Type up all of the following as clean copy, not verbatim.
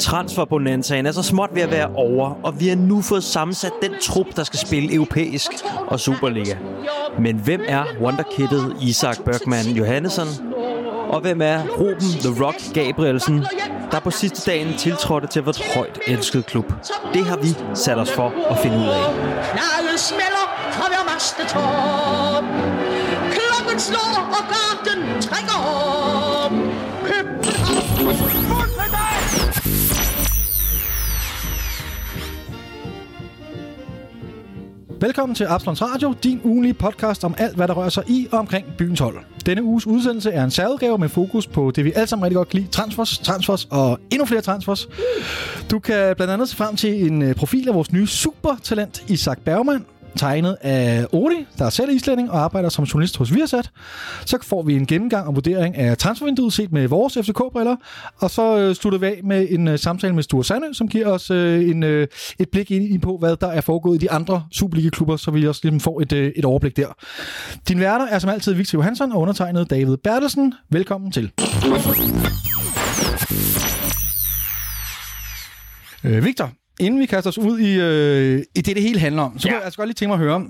Transferbonanzaen er så småt ved at være over, og vi har nu fået sammensat den trup, der skal spille europæisk og Superliga. Men hvem er wonderkiddet Isak Bergman Johannesson? Og hvem er Ruben The Rock Gabrielsen, der på sidste dagen tiltrådte til vores højt elskede klub? Det har vi sat os for at finde ud af. Knaldet smelter fra hver mastetop. Klokken slår, og garden trækker op. Velkommen til Absalons Radio, din ugenlige podcast om alt, hvad der rører sig i og omkring byens hold. Denne uges udsendelse er en særudgave med fokus på det, vi alle sammen rigtig godt kan lide. Transfers og endnu flere transfers. Du kan blandt andet se frem til en profil af vores nye supertalent, Isak Bergman, tegnet af Odi, der er selv islænding og arbejder som journalist hos Viasat. Så får vi en gennemgang og vurdering af transfervinduet set med vores FCK-briller, og så slutter vi af med en samtale med Sture Sandø, som giver os et blik ind på, hvad der er foregået i de andre Superliga-klubber, så vi også ligesom får et overblik der. Din værter er som altid Victor Johansson og undertegnet David Bertelsen. Velkommen til. Victor, inden vi kaster os ud i det hele handler om, så kunne jeg altså godt lige tænke mig at høre.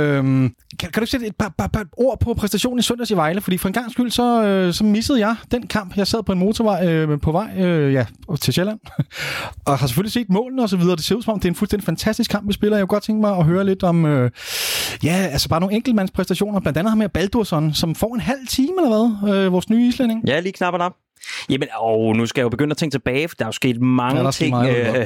Kan du sætte et par ord på præstationen i søndags i Vejle? Fordi for en gang skyld, så missede jeg den kamp. Jeg sad på en motorvej på vej til Sjælland, og har selvfølgelig set målene og så videre. Det ser ud som om, det er en fuldstændig fantastisk kamp, vi spiller. Jeg kunne godt tænke mig at høre lidt om, bare nogle enkeltmandspræstationer. Blandt andet ham her Baldursson, som får en halv time eller hvad, vores nye islænding. Ja, lige knapper op. Jamen, nu skal jeg jo begynde at tænke tilbage, for der er jo sket mange ting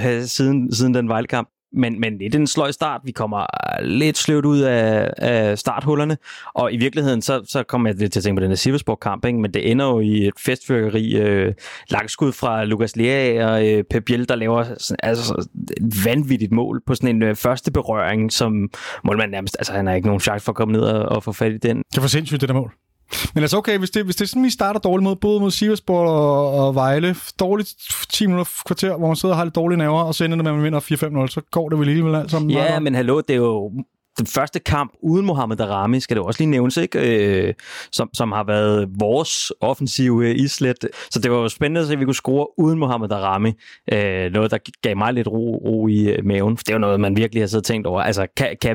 siden den Vejle-kamp. Men lidt en sløj start. Vi kommer lidt sløvt ud af starthullerne, og i virkeligheden så kommer jeg lidt til at tænke på den her Sivasborg-kamp, ikke? Men det ender jo i et festfyrkeri, langskud fra Lukas Lea og Pep Biel, der laver et vanvittigt mål på sådan en første berøring, som målmand nærmest, han har ikke nogen chance for at komme ned og få fat i den. Det var sindssygt, det der mål. Men altså okay, hvis det er sådan, vi starter dårligt både mod Sivasborg og Vejle, dårligt 10 minutter kvarter, hvor man sidder og har lidt dårlige nerver, og så ender det med, at man vinder 4-5-0, så går det vel alligevel alt sammen. Ja, men hallo, det er jo den første kamp uden Mohamed Daramy, skal det også lige nævnes, ikke? Som har været vores offensive islet. Så det var jo spændende at se, at vi kunne score uden Mohamed Daramy. Noget, der gav mig lidt ro i maven. For det er jo noget, man virkelig har siddet og tænkt over. Altså, kan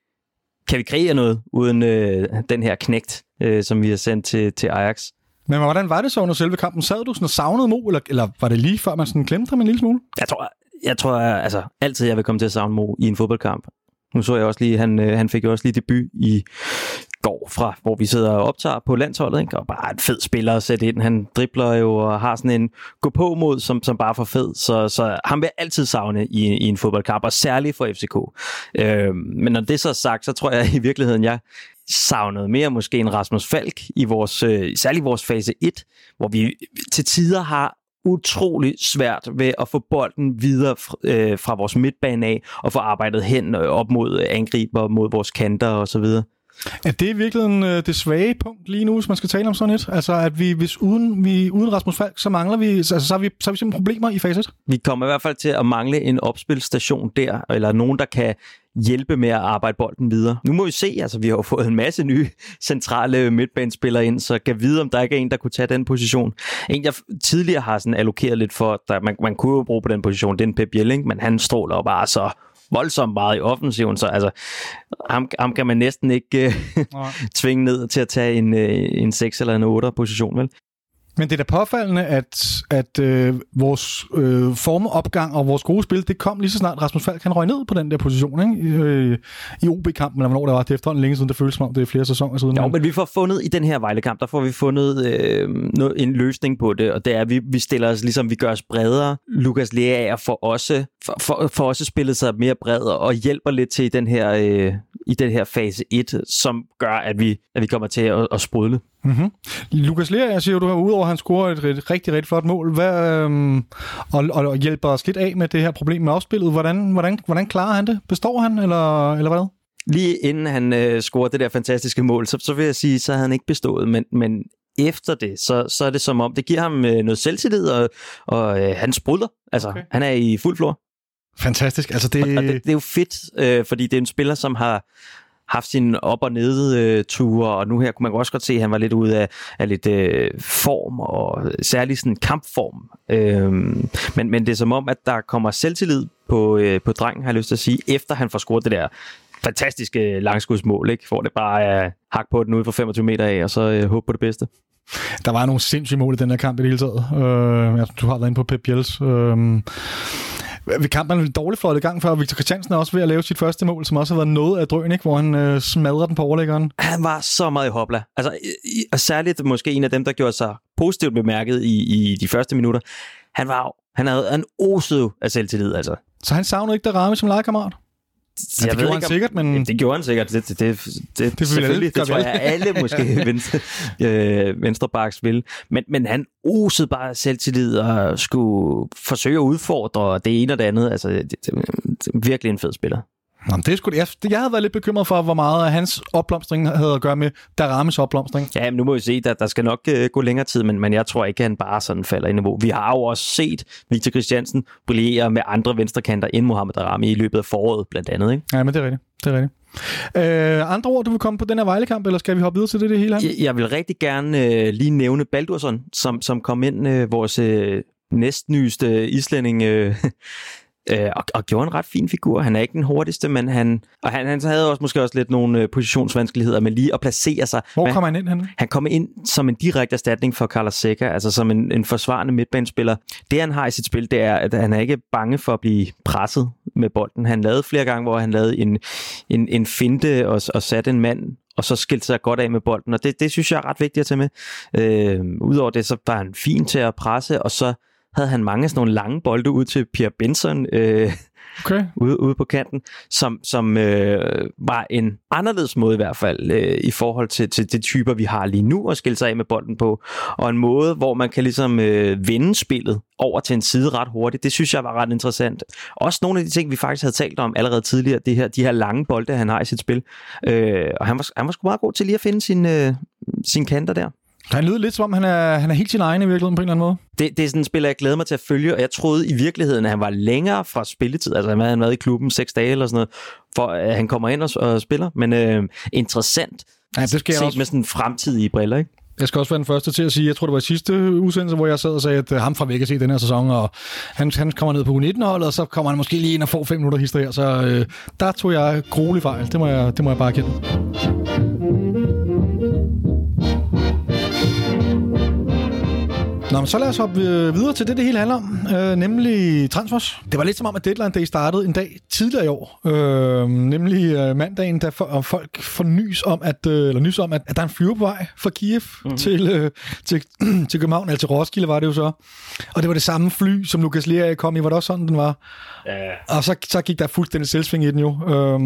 vi kreere noget uden den her knægt, som vi har sendt til Ajax? Men hvordan var det så under selve kampen? Sad du sådan og savnede Mo, eller var det lige før man sådan glemte ham en lille smule? Jeg tror altid jeg vil komme til at savne Mo i en fodboldkamp. Nu så jeg også lige, han fik jo også lige debut i går fra, hvor vi sidder og optager på landsholdet, ikke? Og bare en fed spiller at sætte ind. Han dribler jo og har sådan en gå-på-mod, som bare er for fed. Så han vil altid savne i en fodboldkamp, og særligt for FCK. Men når det så er sagt, så tror jeg i virkeligheden, jeg savnede mere måske en Rasmus Falk i særligt vores fase 1, hvor vi til tider har utrolig svært ved at få bolden videre fra vores midtbane af, og få arbejdet hen op mod angriber, mod vores kanter og så videre. Er det i virkeligheden det svage punkt lige nu, hvis man skal tale om sådan et? Altså, at hvis uden Rasmus Falk, så mangler vi, altså, så har vi simpelthen problemer i fase 1? Vi kommer i hvert fald til at mangle en opspilstation der, eller nogen, der kan hjælpe med at arbejde bolden videre. Nu må vi se, altså vi har jo fået en masse nye centrale midtbanespillere ind, så kan vide, om der ikke er en, der kunne tage den position. En, jeg tidligere har sådan allokeret lidt for, der man kunne jo bruge på den position, det er en Pep Biel, men han stråler jo bare så voldsomt meget i offensiven, så altså ham kan man næsten ikke tvinge ned til at tage en 6 eller en 8 position, vel? Men det er da påfaldende, at vores formeopgang og vores gode spil, det kom lige så snart Rasmus Falk, han røg ned på den der position, ikke? I OB-kampen, eller hvornår det var, det efterhånden længe siden, det føles som om, det er flere sæsoner siden. Jo, men vi får fundet i den her Vejle-kamp, der får vi fundet en løsning på det, og det er, at vi stiller os ligesom, vi gør os bredere. Lukas Lea får også spillet sig mere bred og hjælper lidt til i den her fase 1, som gør, at vi kommer til at sprudle. Mm-hmm. Lukas Lea, jeg siger, du har udover, at han scorer et rigtig, rigtig flot mål, og hjælper os lidt af med det her problem med afspillet. Hvordan klarer han det? Består han, eller hvad? Lige inden han scorer det der fantastiske mål, så vil jeg sige, så havde han ikke bestået, men efter det, så er det som om, det giver ham noget selvtillid, og han sprudler. Altså, okay. Han er i fuld flor. Fantastisk. Altså, det er jo fedt, fordi det er en spiller, som har haft sine op- og ned-ture, og nu her kunne man også godt se, at han var lidt ude af lidt form, og særligt sådan kampform. Men det er som om, at der kommer selvtillid på drengen, har jeg lyst til at sige, efter han får scoret det der fantastiske langskudsmål, ikke? Får det bare hak på den ude for 25 meter af, og så håbe på det bedste. Der var nogle sindssyge mål i den her kamp i det hele taget. Du har været inde på Pep Biels. Ved kampen er lidt dårligt fløjtet i gang, før Victor Christiansen er også ved at lave sit første mål, som også har været noget af drøn, ikke? Hvor han smadrer den på overlæggeren. Han var så meget i hopla. Altså, og særligt måske en af dem, der gjorde sig positivt bemærket i de første minutter. Han osede af selvtillid, altså. Så han savnede ikke Darami som legekammerat? Ja, det gjorde han sikkert, men... Det gjorde han sikkert. Det selvfølgelig. Det tror jeg, alle måske venstrebacks vil. Men han osede bare selvtillid og skulle forsøge at udfordre det ene og det andet. Altså, det virkelig en fed spiller. Nå, det er sgu det. Jeg havde været lidt bekymret for, hvor meget af hans opblomstring havde at gøre med Daramis opblomstring. Ja, men nu må vi se, at der skal nok gå længere tid, men jeg tror ikke, at han bare sådan falder i niveau. Vi har jo også set Victor Christiansen brillere med andre venstrekanter end Mohamed Darami i løbet af foråret, blandt andet. Ikke? Ja, men det er rigtigt. Andre ord, du vil komme på den her Vejle-kamp, eller skal vi hoppe videre til det hele her? Jeg vil rigtig gerne lige nævne Baldursson, som kom ind, vores næstnyeste islænding, og gjorde en ret fin figur. Han er ikke den hurtigste, men han havde også måske også lidt nogle positionsvanskeligheder med lige at placere sig. Hvor kommer han ind henne? Han kommer ind som en direkte erstatning for Carlos Seca, altså som en forsvarende midtbanespiller. Det han har i sit spil, det er, at han er ikke bange for at blive presset med bolden. Han lavede flere gange, hvor han lavede en finte og satte en mand, og så skilte sig godt af med bolden, og det synes jeg er ret vigtigt at tage med. Udover det, så var han fin til at presse, og så havde han mange sådan nogle lange bolde ud til Pierre Benson ude på kanten, som var en anderledes måde i hvert fald i forhold til de typer, vi har lige nu at skille sig af med bolden på, og en måde, hvor man kan ligesom vende spillet over til en side ret hurtigt. Det synes jeg var ret interessant. Også nogle af de ting, vi faktisk havde talt om allerede tidligere, de her lange bolde, han har i sit spil. Og han var sgu meget god til lige at finde sin kanter der. Han lyder lidt som om, han er helt sin egen i virkeligheden på en eller anden måde. Det er sådan en spiller, jeg glæder mig til at følge, og jeg troede i virkeligheden, at han var længere fra spilletid. Altså han havde været i klubben 6 dage eller sådan noget, for at han kommer ind og spiller. Men interessant, ja, det skal set også med sådan fremtidige briller, ikke? Jeg skal også være den første til at sige, jeg tror det var i sidste udsendelse, hvor jeg sad og sagde, at ham fra væk at se den her sæson, og han kommer ned på U19-holdet, og så kommer han måske lige ind og får 5 minutter hister her. Så der tog jeg gruelig fejl. Det må jeg bare kende. Nå, men så lad os hoppe videre til det hele handler om, nemlig transfers. Det var lidt som om, at Deadline Day startede en dag tidligere i år, nemlig mandagen, da folk får nys om, at der er en flyver på vej fra Kiev til København, eller til Roskilde var det jo så. Og det var det samme fly, som Lukas Lea kom i, var det også sådan, den var? Ja. Og så gik der fuldstændig selvsving i den jo.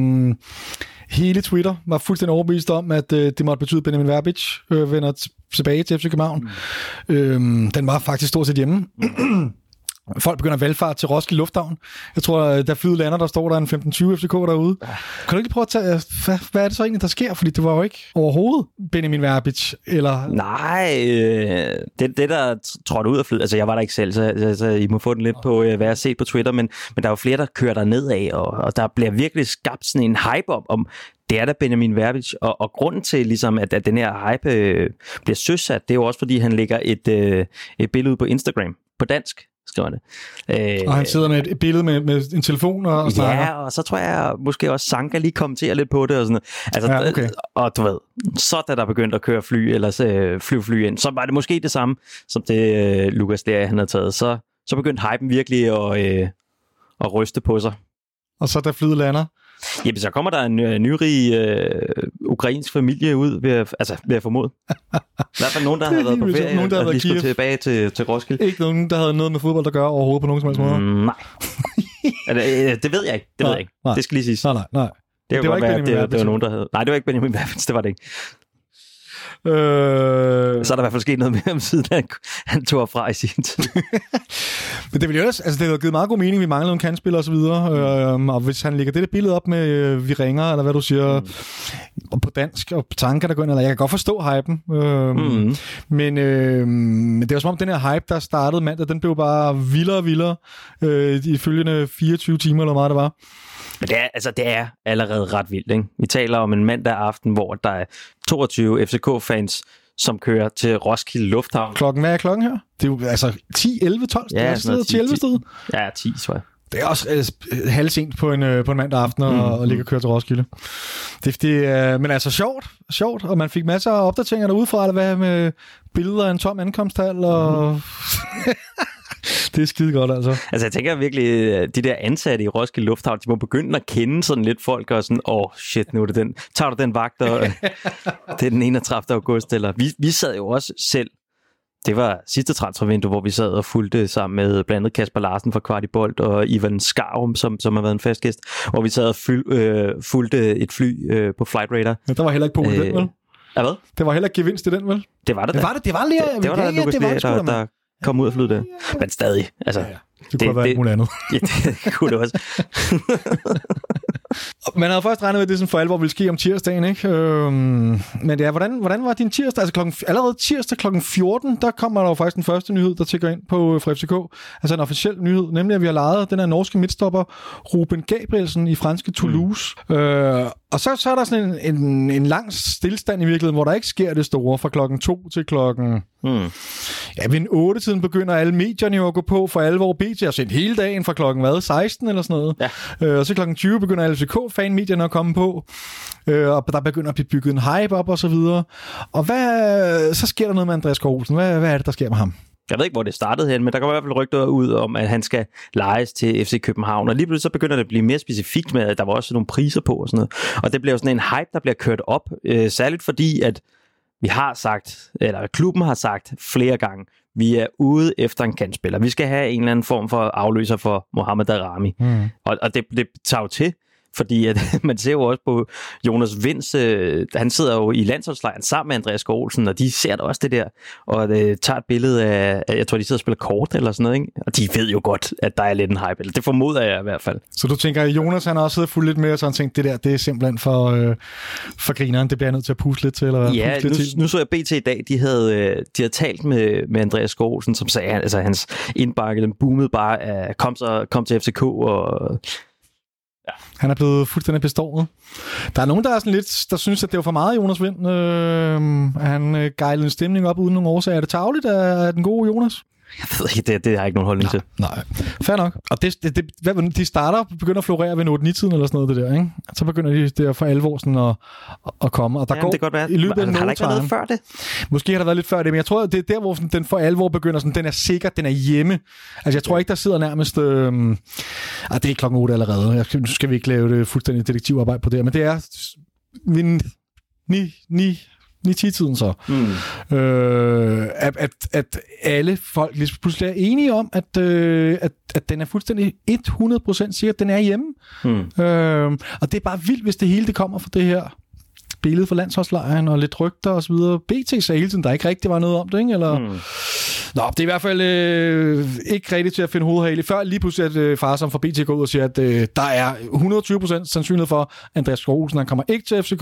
Hele Twitter var fuldstændig overbevist om, at det måtte betyde, at Benjamin Verbic vender tilbage til FC København. Den var faktisk stort set hjemme. Folk begynder at valgfart til Roskilde Lufthavn. Jeg tror, da flyet lander, der står der en 15-20 FCK derude. Kan du ikke prøve at tage, hvad er det så egentlig, der sker? Fordi det var jo ikke overhovedet Benjamin Verbic, eller... Nej, det der trådte ud af flyet, altså jeg var der ikke selv, så I må få den lidt på, hvad jeg har set på Twitter, men der er jo flere, der kører der nedad, og der bliver virkelig skabt sådan en hype om det er da Benjamin Verbic, og grunden til ligesom, at den her hype bliver søsat, det er jo også, fordi han lægger et billede ud på Instagram, på dansk, skriver det. Og han sidder med et billede med en telefon og snakker. Ja, og så tror jeg måske også Sanka lige kommenterer lidt på det og sådan noget. Altså, ja, okay. Og du ved, så da der begyndte at køre fly, eller fly ind, så var det måske det samme, som det Lukas der han havde taget. Så begyndte hypen virkelig at ryste på sig. Og så da flyet lander? Jamen, så kommer der en nyrig ukrainsk familie ud ved at formode. I hvert fald nogen, der havde været på ferie, nogen, der og lige skulle tilbage til Roskilde. Ikke nogen, der havde noget med fodbold at gøre overhovedet på nogen som helst måde? Nej. Det ved jeg ikke. Nej. Det skal lige siges. Nej. Det var ikke Benjamin Verbic. Det var nogen, der havde... Nej, det var ikke Benjamin Verbic, det var det ikke. Så er der i hvert fald sket noget med ham, siden han tog fra i sin tid. Men det ville jo også, altså det har givet meget god mening, vi manglede en kantspiller og så videre, og hvis han lægger det billede op med vi ringer, eller hvad du siger, på dansk, og tanker der går ind, eller jeg kan godt forstå hypen, men det var som om den her hype, der startede mandag, den blev bare vildere og vildere i følgende 24 timer, eller hvor meget det var. Men det er allerede ret vildt, ikke? Vi taler om en mandag aften, hvor der er 22 FCK-fans, som kører til Roskilde Lufthavn. Hvad er klokken her? Det er jo altså 10, 11, 12 Ja, steder, 10, 11 steder. Ja, 10, tror jeg. Det er også halvsent på en mandag aften og ligge og køre til Roskilde. Men altså sjovt, og man fik masser af opdateringer derudefra, eller hvad med billeder af en tom ankomsthal, og det er skide godt, altså. Altså, jeg tænker virkelig, de der ansatte i Roskilde Lufthavn, de må begynde at kende sådan lidt folk, og sådan, shit, nu er det den. Tager du den vagt, og det er den 31. august, eller vi sad jo også selv. Det var sidste transfervindue, hvor vi sad og fulgte sammen med blandt andet Kasper Larsen fra Kvartibold og Ivan Skarum, som har været en fast gæst, hvor vi sad og fulgte et fly på Flight Radar. Ja, der var heller ikke på den, vel? Ja, hvad? Det var heller ikke gevinst i den, vel? Det var det da. Det var lige... Det var der Lukas Lea, der kom ud af flyet der. Men stadig, altså... Ja. Det kunne have været alt muligt andet. Ja, det kunne det også. Man havde først regnet med, at det sådan for alvor ville ske om tirsdagen, ikke? Men ja, hvordan var din tirsdag? Altså allerede tirsdag kl. 14, der kommer der jo faktisk den første nyhed, der tækker ind på fra FCK. Altså en officiel nyhed, nemlig at vi har lejet den her norske midtstopper Ruben Gabrielsen i franske Toulouse. Og så er der sådan en lang stillstand i virkeligheden, hvor der ikke sker det store fra klokken 2 til klokken... Ja, ved 8-tiden begynder alle medierne jo at gå på for alvor. BT har sendt hele dagen fra klokken 16 eller sådan noget. Ja. Og så klokken 20 begynder alle FCK-fan-medierne at komme på. Og der begynder at blive bygget en hype op og så videre. Og så sker der noget med Andreas Gård Olsen. Hvad er det, der sker med ham? Jeg ved ikke, hvor det startede hen, men der kommer i hvert fald rygter ud om, at han skal lejes til FC København. Og lige pludselig så begynder det at blive mere specifikt med, at der var også nogle priser på og sådan noget. Og det bliver jo sådan en hype, der bliver kørt op. Særligt fordi, at vi har sagt, eller klubben har sagt flere gange, vi er ude efter en kantspiller. Vi skal have en eller anden form for afløser for Mohamed Daramy. Og det tager jo til, fordi at man ser jo også på Jonas Vinds, han sidder jo i landsholdslejren sammen med Andreas Gård Olsen, og de ser da også det der, og tager et billede af, jeg tror, de sidder og spiller kort eller sådan noget, ikke? Og de ved jo godt, at der er lidt en hype, eller det formoder jeg i hvert fald. Så du tænker, at Jonas han har også siddet fuldt lidt med, og så han tænkt, det er simpelthen for grineren, det bliver jeg nødt til at puste lidt til, eller ja, nu så jeg BT i dag, de havde talt med Andreas Gård Olsen, som sagde, altså hans indbakke, den boomede bare af kom til FCK, og ja. Han er blevet fuldstændig bestået. Der er nogen, der er sådan lidt, der synes, at det var for meget Jonas Vind. Han gejlede en stemning op uden nogen årsager. Er det tarveligt af den gode Jonas? Jeg ved ikke, det har jeg ikke nogen holdning til. Nej, fair nok. Og de starter begynder at florere ved 8-9-tiden eller sådan noget, det der, ikke? Så begynder de der for alvor sådan at komme. Og der går det godt være. I løbet af har der ikke været noget før det? Måske har der været lidt før det, men jeg tror, det er der, hvor sådan, den for alvor begynder sådan, den er sikker, den er hjemme. Altså, jeg tror ikke, der sidder nærmest... det er klokken 8 allerede. Nu skal vi ikke lave det fuldstændig detektivarbejde på det, men det er 9-10-tiden så. At alle folk lige pludselig er enige om, at den er fuldstændig 100% sikker, at den er hjemme. Og det er bare vildt, hvis det hele det kommer fra det her billede fra landsholdslejren og lidt rygter og så videre. BT sagde hele tiden, der ikke rigtig var noget om det, ikke? Eller... Nå, det er i hvert fald ikke rigtigt til at finde hovedhale. Før lige pludselig, at far som fra BT går ud og siger, at der er 120% sandsynlighed for, at Andreas Gård Olsen, han kommer ikke til FCK.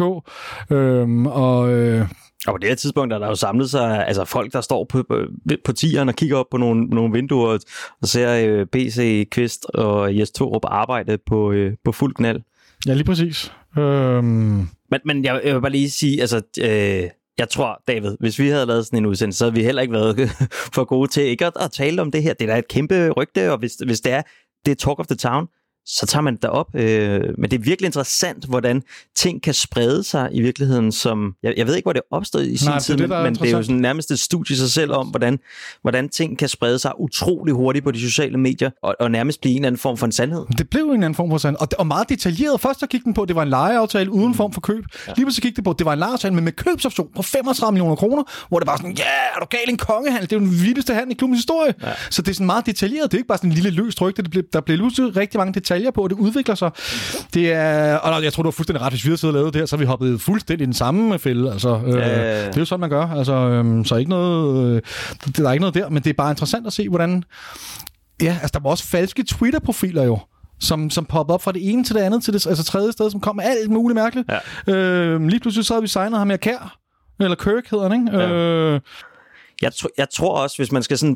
Og på det her tidspunkt er der jo samlet sig altså folk, der står på tieren og kigger op på nogle vinduer og ser BC, Kvist og Jes Torup arbejde på fuld knald. Ja, lige præcis. Men jeg vil bare lige sige, altså... Jeg tror, David, hvis vi havde lavet sådan en udsendelse, så havde vi heller ikke været for gode til ikke at tale om det her. Det er da et kæmpe rygte, og hvis det er talk of the town, så tager man det derop. Men det er virkelig interessant, hvordan ting kan sprede sig i virkeligheden, som... Jeg ved ikke, hvor det opstod i sin tid, men det er jo sådan nærmest et studie i sig selv om, hvordan ting kan sprede sig utrolig hurtigt på de sociale medier, og nærmest blive en eller anden form for en sandhed. Det blev en anden form for sandhed, og meget detaljeret. Først så gik den på, at det var en lejeaftale uden form for køb. Ja. Lige så gik det på, at det var en lejeaftale, men med købsoption på 35 millioner kroner, hvor det var sådan, er du gal, en kongehandel? Det er jo den vildeste handel i klubbens historie. Ja. Så det er sådan meget detaljeret. Det er ikke bare sådan en lille løs rygte. Der blev pludselig rigtig mange detaljer på, og det udvikler sig. Det er, og jeg tror, du har fuldstændig ret, hvis vi havde siddet og lavet det her, så har vi hoppet fuldstændig i den samme fælde. Altså, det er jo sådan, man gør. Altså, så ikke noget, der er ikke noget der, men det er bare interessant at se, hvordan... Ja, altså, der var også falske Twitter-profiler jo, som poppede op fra det ene til det andet, til det altså tredje sted, som kom med alt muligt mærkeligt. Ja. Lige pludselig så havde vi signet ham med Kjær, eller Kirk hedder han, ikke? Ja. Jeg tror også, hvis man skal sådan prøve at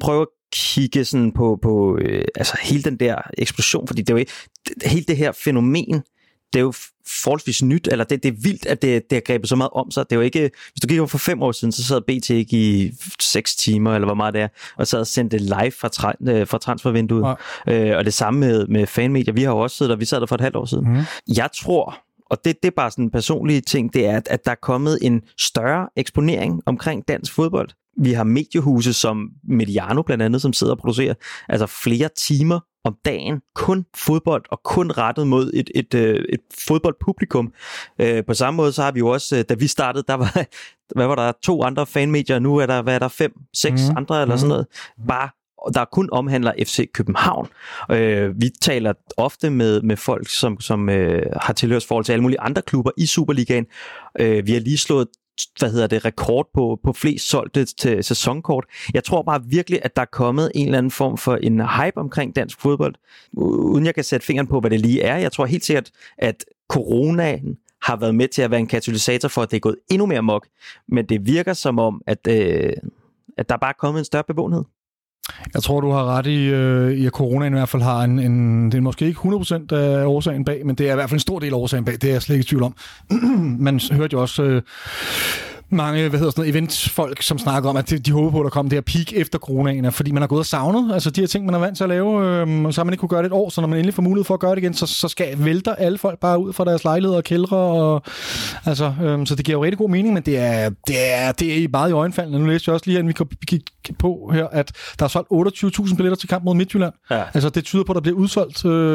kigge sådan på altså hele den der eksplosion, fordi det er jo ikke, hele det her fænomen, det er jo forholdsvis nyt, eller det er vildt, at det har grebet så meget om sig. Det er jo ikke, hvis du kigger for 5 år siden, så sad BT ikke i 6 timer, eller hvor meget det er, og sad og sendte live fra transfervinduet. Ja. Og det samme med fanmedier. Vi har jo også siddet, og vi sad der for et halvt år siden. Jeg tror, og det er bare sådan en personlig ting, det er, at der er kommet en større eksponering omkring dansk fodbold. Vi har mediehuse som Mediano blandt andet, som sidder og producerer altså flere timer om dagen, kun fodbold og kun rettet mod et fodboldpublikum. På samme måde så har vi jo også, da vi startede, der var der 2 andre fanmedier, nu er der 5, 6 andre eller sådan noget. Bare der kun omhandler FC København. Vi taler ofte med folk, som har tilhørsforhold til alle mulige andre klubber i Superligaen. Vi har lige slået rekord på flest solgte til sæsonkort. Jeg tror bare virkelig, at der er kommet en eller anden form for en hype omkring dansk fodbold, uden jeg kan sætte fingeren på, hvad det lige er. Jeg tror helt sikkert, at coronaen har været med til at være en katalysator for, at det er gået endnu mere mok, men det virker som om, at der bare er kommet en større bevågenhed. Jeg tror, du har ret i at coronaen i hvert fald har det er måske ikke 100% af årsagen bag, men det er i hvert fald en stor del af årsagen bag. Det er jeg slet ikke i tvivl om. Man hørte jo også mange eventsfolk, som snakker om, at de håber på, at der kommer det her peak efter coronaen, fordi man har gået og savnet, altså de her ting, man er vant til at lave, så har man ikke kunne gøre det et år, så når man endelig får mulighed for at gøre det igen, så vælter alle folk bare ud fra deres lejligheder og kældre, og altså, så det giver jo rigtig god mening, men det er meget i øjenfaldene. Nu læste jeg også lige, at vi gik på her, at der er solgt 28.000 billetter til kamp mod Midtjylland. Ja. Altså det tyder på, at der bliver udsolgt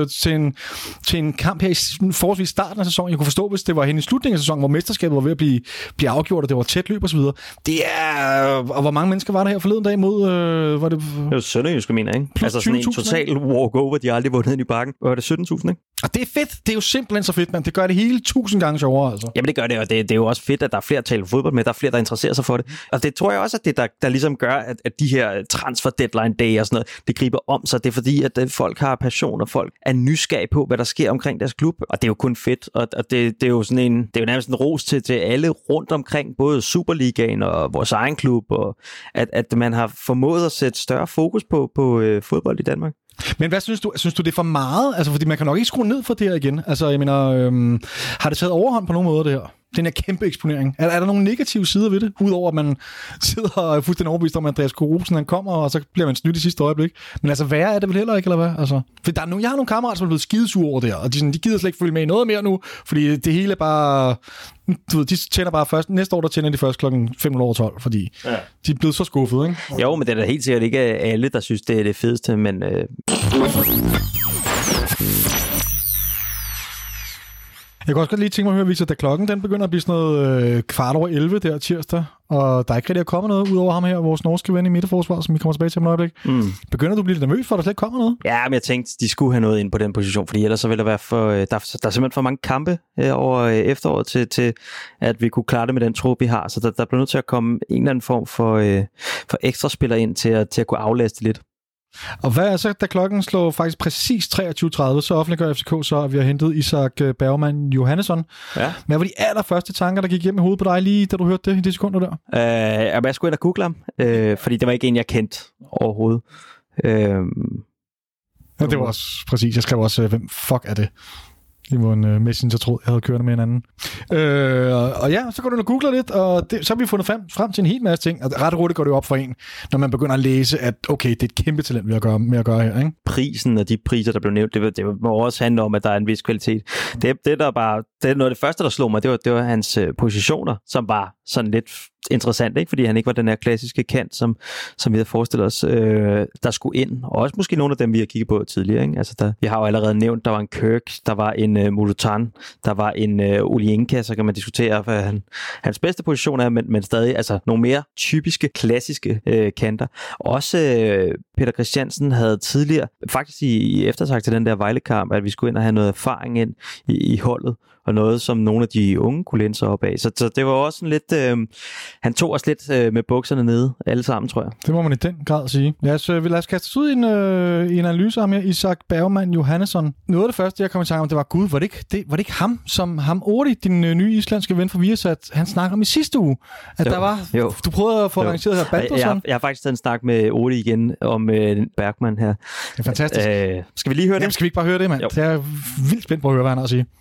til en kamp her i forholdsvis starten af sæsonen. Jeg kunne forstå, hvis det var hen i slutningen af sæsonen, hvor mesterskabet var ved at blive afgjort, og det var tæt løb og så videre. Det er... Og hvor mange mennesker var der her forleden dag mod... var det var Sønderjyske, mener jeg, ikke? Altså sådan en total walk-over, de har aldrig vundet ind i bakken. Var det 17.000, ikke? Og det er fedt. Det er jo simpelthen så fedt, man. Det gør det hele 1000 gange sjovere, altså. Jamen det gør det, og det er jo også fedt, at der er flere, der taler fodbold med. Der er flere, der interesserer sig for det. Og det tror jeg også, at det der ligesom gør, at de her transfer deadline day og sådan noget, det griber om sig. Det er fordi, at folk har passion, og folk er nysgerrige på, hvad der sker omkring deres klub. Og det er jo kun fedt. Og det er jo sådan en... Det er jo nærmest en ros til alle rundt omkring, både Superligaen og vores egen klub, og at man har formået at sætte større fokus på fodbold i Danmark. Men hvad synes du? Synes du, det er for meget? Altså, fordi man kan nok ikke skrue ned for det her igen. Altså, jeg mener, har det taget overhånd på nogen måde, det her? Den her kæmpe eksponering. Er der nogle negative sider ved det? Udover at man sidder og er fuldstændig overbevist om, at Andreas Korusen, han kommer, og så bliver man snydt i sidste øjeblik. Men altså, værre er det vel heller ikke, eller hvad? Altså, for jeg har nogle kammerater, som er blevet skidesure over det her, og de gider slet ikke følge med i noget mere nu, fordi det hele er bare... Du ved, de tjener bare først... Næste år, der tjener de først 5:12, fordi de er blevet så skuffet, ikke? Jo, men det er da helt sikkert ikke alle, der synes, det er det fedeste, men... Jeg kan også godt lige tænke mig at høre, Victor, da klokken den begynder at blive sådan noget 11:15 der tirsdag, og der er ikke rigtig at komme noget ud over ham her, vores norske ven i midterforsvar, som vi kommer tilbage til om et øjeblik. Begynder du at blive lidt nervøs for, at der slet ikke kommer noget? Ja, men jeg tænkte, de skulle have noget ind på den position, fordi ellers så vil der være der er simpelthen for mange kampe over efteråret til, at vi kunne klare det med den trup, vi har. Så der bliver nødt til at komme en eller anden form for ekstra spillere ind til at kunne aflaste lidt. Og hvad er så, da klokken slår faktisk præcis 23:30, så offentliggør FCK så, at vi har hentet Isak Bergman Johannesson. Ja. Hvad var de allerførste tanker, der gik igennem i hovedet på dig lige, da du hørte det i de sekunder der? Jeg skulle ind og google ham, fordi det var ikke en, jeg kendte overhovedet. Ja, det var også præcis. Jeg skrev også, hvem fuck er det? Det var en messenger-tråd, jeg havde kørende med en anden. Og ja, så går du ind og googler lidt, og så har vi fundet frem til en hel masse ting. Og ret hurtigt går det op for en, når man begynder at læse, at okay, det er et kæmpe talent, vi har med at gøre her, ikke? Prisen og de priser, der blev nævnt, det må også handle om, at der er en vis kvalitet. Det er noget af det første, der slog mig, det var hans positioner, som var sådan lidt interessant, ikke? Fordi han ikke var den her klassiske kant, som vi havde forestillet os, der skulle ind. Og også måske nogle af dem, vi har kigget på tidligere, ikke? Altså vi har jo allerede nævnt, der var en Kirk, der var en Mulutan, der var en Olienka, så kan man diskutere, hvad hans bedste position er, men stadig altså nogle mere typiske, klassiske kanter. Også Peter Christiansen havde tidligere, faktisk i eftertakt til den der Vejle-kamp, at vi skulle ind og have noget erfaring ind i holdet. og noget, som nogle af de unge kunne læne sig op af. Så det var også sådan lidt... han tog os lidt med bukserne nede, alle sammen, tror jeg. Det må man i den grad sige. Lad os kaste os ud i en analyse af Isak Bergman Johannesson. Noget af det første, jeg kom i tanke om, det var, gud, var det ikke ham, som ham Odi, din nye islandske ven fra Viasat, han snakker om i sidste uge? At der var... Du prøvede at få arrangeret her Baldursson. Jeg har faktisk taget en snak med Odi igen om Bergman her. Det er fantastisk. Skal vi lige høre det? Jamen, skal vi ikke bare høre det, mand? Det er vildt spændt på at høre, hvad han har at sige.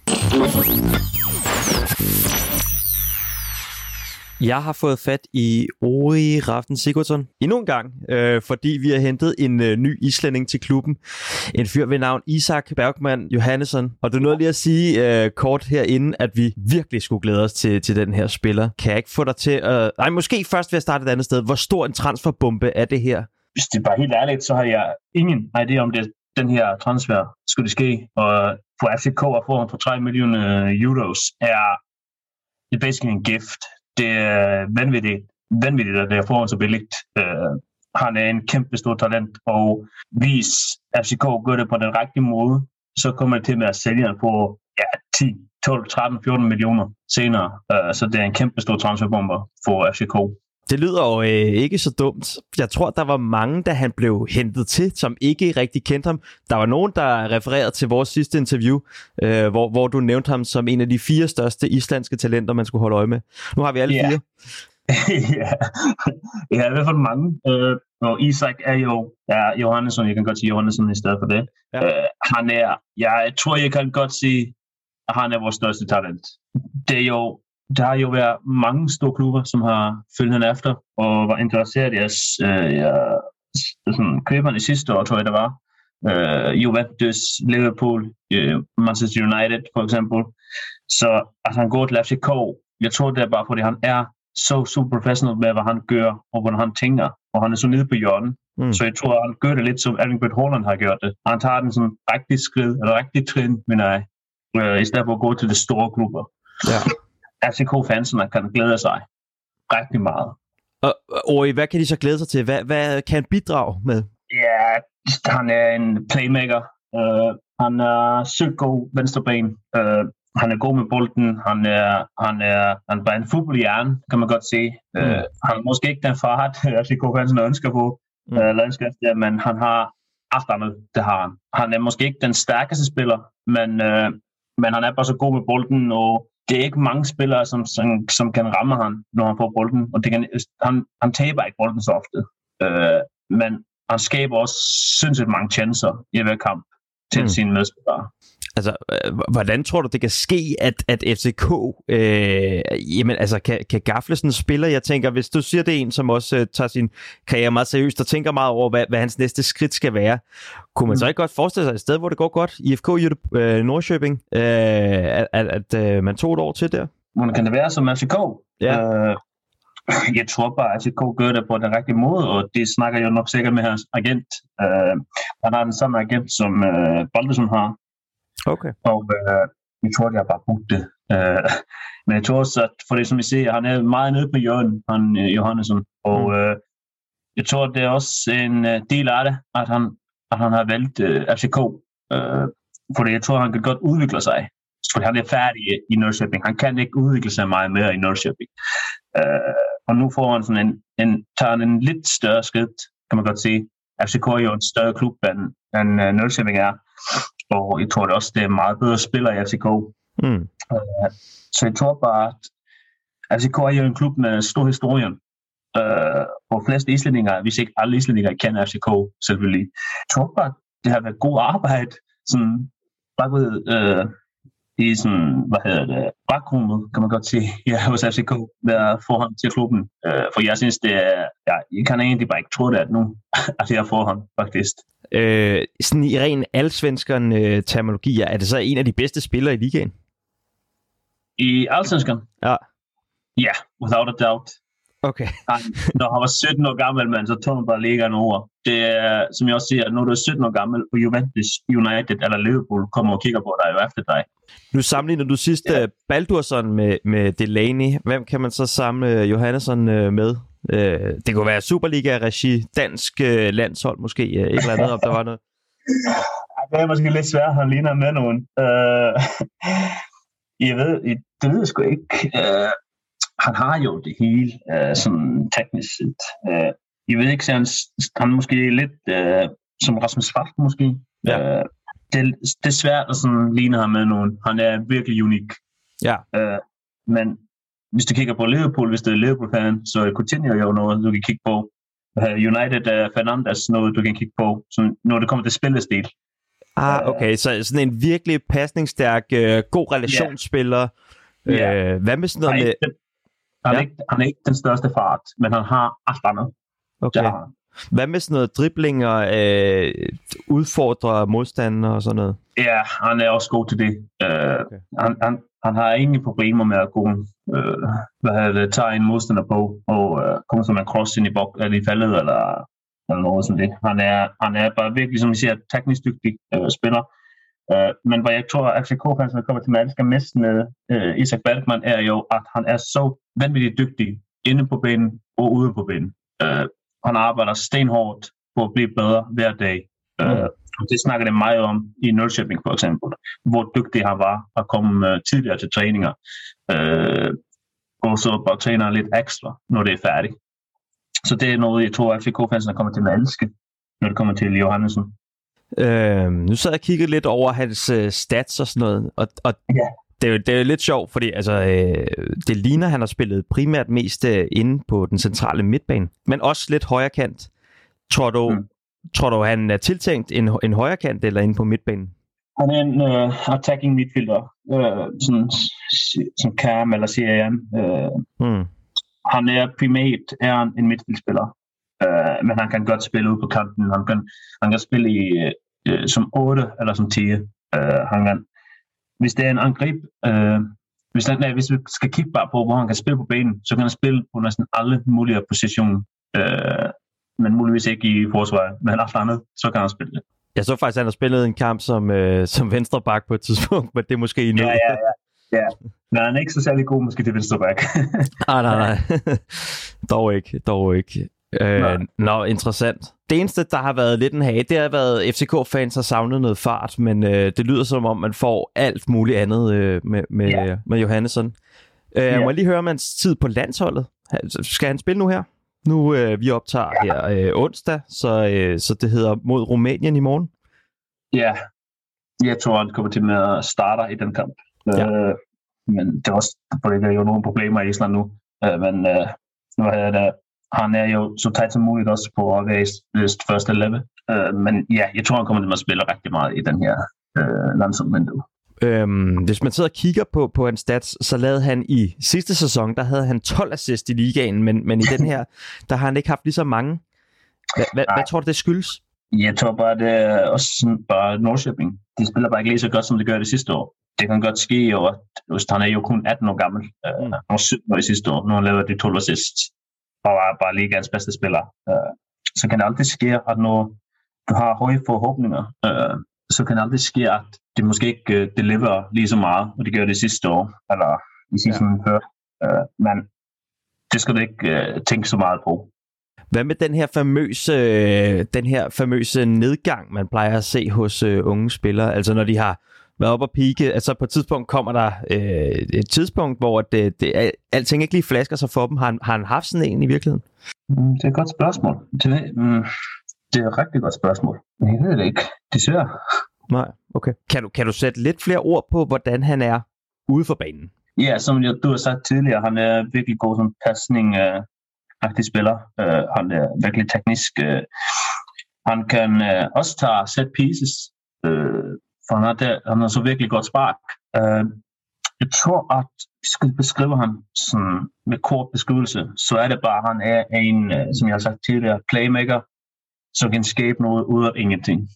Jeg har fået fat i Ori Rafn Sigurdsson endnu en gang, fordi vi har hentet en ny islænding til klubben. En fyr ved navn Isak Bergman Johannesson. Og du nåede lige at sige kort herinde, at vi virkelig skulle glæde os til den her spiller. Kan jeg ikke få dig til at... Nej, måske først vil jeg starte et andet sted. Hvor stor en transferbombe er det her? Hvis det er bare helt ærligt, så har jeg ingen idé om det. Den her transfer skulle det ske, og for FCK at få ham for 3 millioner euros er basically en gift. Det er vanvittigt, at det er foran så billigt. Han er en kæmpe stor talent, og hvis FCK gør det på den rigtige måde, så kommer det til med at sælge han på 10, 12, 13, 14 millioner senere. Så det er en kæmpe stor transferbomber for FCK. Det lyder jo ikke så dumt. Jeg tror, der var mange, da han blev hentet til, som ikke rigtig kendte ham. Der var nogen, der refererede til vores sidste interview, hvor du nævnte ham som en af de 4 største islandske talenter, man skulle holde øje med. Nu har vi alle 4. Ja, i hvert fald mange. Og Isak er jo Johannesson. Jeg kan godt sige Johannesson i stedet for det. Ja. Jeg tror, jeg kan godt sige, at han er vores største talent. Der har jo været mange store klubber, som har følt hende efter, og var interesseret i at købe han i sidste år, tror jeg det var. Juventus, Liverpool, Manchester United for eksempel. Så altså, han går til FCK. Jeg tror det er bare fordi han er så super professional med, hvad han gør, og hvordan han tænker. Og han er så nede på jorden. Så jeg tror, han gør det lidt som Erling Braut Haaland har gjort det. Han tager den sådan rigtig skridt, eller rigtig trin, mener jeg, i stedet for at gå til de store klubber. Ja. FCK-fansene kan glæde sig rigtig meget. Og hvad kan de så glæde sig til? Hvad kan han bidrage med? Ja, han er en playmaker. Han er sygt god venstreben. Han er god med bolden. Han er bare en fodboldhjerne, kan man godt sige. Han er måske ikke den fart, FCK-fansene ønsker på. Men han har alt andet, det har han. Han er måske ikke den stærkeste spiller, men han er bare så god med bolden, og det er ikke mange spillere, som kan ramme ham, når han får bolden. Og han taber ikke bolden så ofte. Men han skaber også sindssygt mange chancer i hver kamp til sine medspillere. Altså, hvordan tror du, det kan ske, at FCK kan gafle sådan en spiller? Jeg tænker, hvis du siger, det er en, som også tager sin karriere meget seriøst og tænker meget over, hvad hans næste skridt skal være, kunne man så ikke godt forestille sig et sted, hvor det går godt? IFK Norrköping, at man tog et år til der? Hvordan kan det være som FCK? Ja. Jeg tror bare, at FCK gør det på den rigtige måde, og det snakker jo nok sikkert med hans agent. Han har den samme agent, som Baldursson har. Okay. Og jeg tror, de har bare brugt det. Men jeg tror også, at for det som I ser, han er meget nede på hjørnet, han Johannesson. Og jeg tror, det er også en del af det, at han har valgt FCK. Fordi jeg tror, han kan godt udvikle sig. Fordi han er færdig i Norrköping. Han kan ikke udvikle sig meget mere i Norrköping. Og nu får han sådan tager en lidt større skridt, kan man godt sige. FCK er jo en større klub, end Norrköping er. Og jeg tror det også, det er meget bedre spillere i FCK. Så jeg tror bare, at FCK er jo en klub med stor historie. Og fleste islændinger, hvis ikke alle islændinger kender FCK, selvfølgelig. Jeg tror bare, det har været god arbejde, sådan bare ved i sådan, bakrummet, kan man godt sige, hos FCK, ved at få ham til klubben. For jeg synes, det er, jeg kan egentlig bare ikke tro det, at nu at jeg får ham, faktisk. Sådan i ren allsvenskeren terminologi, er det så en af de bedste spillere i ligaen? I allsvenskeren? Ja. Ja, without a doubt. Okay. Når han var 17 år gammel, man, så tog han bare ligaen over. Det er, som jeg også siger, når du er 17 år gammel, og Juventus, United eller Liverpool kommer og kigger på dig jo efter dig. Nu sammenligner du sidste Baldursson med Delaney. Hvem kan man så samle Johannesson med? Det kunne være Superliga-regi, dansk landshold måske, et eller andet, om der var noget. Det er måske lidt svært, han ligner med nogen. Det ved jeg sgu ikke. Han har jo det hele, sådan teknisk set. Jeg ved ikke, så han måske lidt som Rasmus Falk måske. Ja. Det er svært at sådan ligne ham med nogen. Han er virkelig unik. Ja. Men hvis du kigger på Liverpool, hvis du er Liverpool-fan, så er Coutinho jo noget, du kan kigge på. United er Fernandes noget, du kan kigge på, så når det kommer til spillestil. Okay, så sådan en virkelig pasningsstærk, god relationsspiller. Hvad med sådan noget med... Han er ikke den største fart, men han har alt andet. Okay. Hvad med sådan noget driblinger, udfordrer modstandere og sådan noget? Ja, han er også god til det. Okay. Han har ingen problemer med at gå tage en modstander på og komme som en cross ind i faldet eller noget sådan det. Han er bare virkelig, som I siger, teknisk dygtig spiller. Men hvad jeg tror, at FCK-fansene kommer til at elske mest med Isak Bergman, er jo, at han er så vanvittigt dygtig inde på banen og ude på banen. Han arbejder stenhårdt på at blive bedre hver dag. Det snakker det meget om i Norrköping for eksempel, hvor dygtig han var at komme tidligere til træninger. Og så bare træner lidt ekstra, når det er færdigt. Så det er noget, jeg tror, at FCK-fansene kommer til at elske, når det kommer til Johannesen. Nu sad jeg og kiggede lidt over hans stats og sådan noget, og det er jo lidt sjovt, fordi altså, det ligner, han har spillet primært mest inde på den centrale midtbane, men også lidt højre kant. Tror du, han er tiltænkt en højre kant eller inde på midtbanen? Han er en attacking midtfielder, som CAM eller CAM. Han er primært en midtfieldspiller, men han kan godt spille ud på kanten. Han kan spille som 8 eller som 10. Hvis det er en angreb, hvis vi skal kigge bare på, hvor han kan spille på banen, så kan han spille på næsten alle mulige positioner. Men muligvis ikke i forsvaret, men alt andet, så kan han spille det. Jeg så faktisk, at han har spillet en kamp som venstreback på et tidspunkt, men det er måske i nu. Ja. Men han er ikke så særlig god måske til venstreback. Nej. Dog ikke. Nå, interessant. Det eneste, der har været lidt en hage, det har været, FCK-fans har savnet noget fart, men det lyder som om, man får alt muligt andet med Johannesson. Må jeg lige høre om hans tid på landsholdet? Skal han spille nu her? Nu vi optager her onsdag, så det hedder mod Rumænien i morgen. Ja, jeg tror, han kommer til at starte i den kamp. Men det er også, fordi der er jo nogle problemer i Island nu. Men han er jo så tæt som muligt også på at være i første level. Men ja, jeg tror, han kommer til at spille rigtig meget i den her landsholdsvindue. Hvis man sidder og kigger på hans stats, så lavede han i sidste sæson, der havde han 12 assist i ligaen, men i den her, der har han ikke haft lige så mange. Hvad tror du, det skyldes? Jeg tror bare, det er også bare Norrköping. De spiller bare ikke lige så godt, som de gør det sidste år. Det kan godt ske jo, at han er jo kun 18 år gammel. Han var 17 år i sidste år, når han lavede de 12 assist. Og var bare ligaens bedste spiller. Så kan det altid ske, at når du har høje forhåbninger, så kan det altid ske, at det måske ikke deliverer lige så meget, og det gør det sidste år, eller i season før. Men det skal du ikke tænke så meget på. Hvad med den her famøse nedgang, man plejer at se hos unge spillere? Altså når de har været oppe og pike, altså på et tidspunkt kommer der et tidspunkt, hvor alting ikke lige flasker sig for dem. Har han haft sådan en i virkeligheden? Det er et godt spørgsmål. Det er et rigtig godt spørgsmål. Men jeg ved det ikke. Desværre. Nej, okay. Kan du sætte lidt flere ord på, hvordan han er ude for banen? Ja, som du har sagt tidligere, han er virkelig god som pasning-agtig spiller. Han er virkelig teknisk. Han kan også tage set pieces, for han har så virkelig godt spark. Jeg tror, at vi skal beskrive ham sådan, med kort beskrivelse, så er det bare, at han er en, som jeg har sagt tidligere, playmaker, som kan skabe noget ud af ingenting.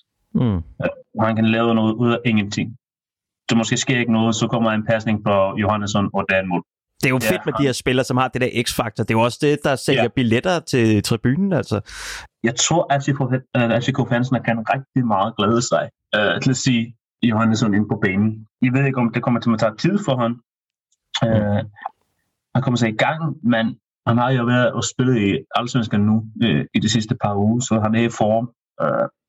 Han kan lave noget ud af ingenting. Så måske sker ikke noget, så kommer en pasning på Johannesson og Dan mål. Det er jo fedt med de her spillere, som har det der x-faktor. Det er jo også det, der sælger billetter til tribunen. Altså. Jeg tror, at FCK-fansene kan rigtig meget glæde sig til at sige Johannesson ind på banen. Jeg ved ikke, om det kommer til at tage tid for ham. Han kommer sig i gang, men han har jo været og spillet i Allsvenskan nu i de sidste par uger, så han er i form.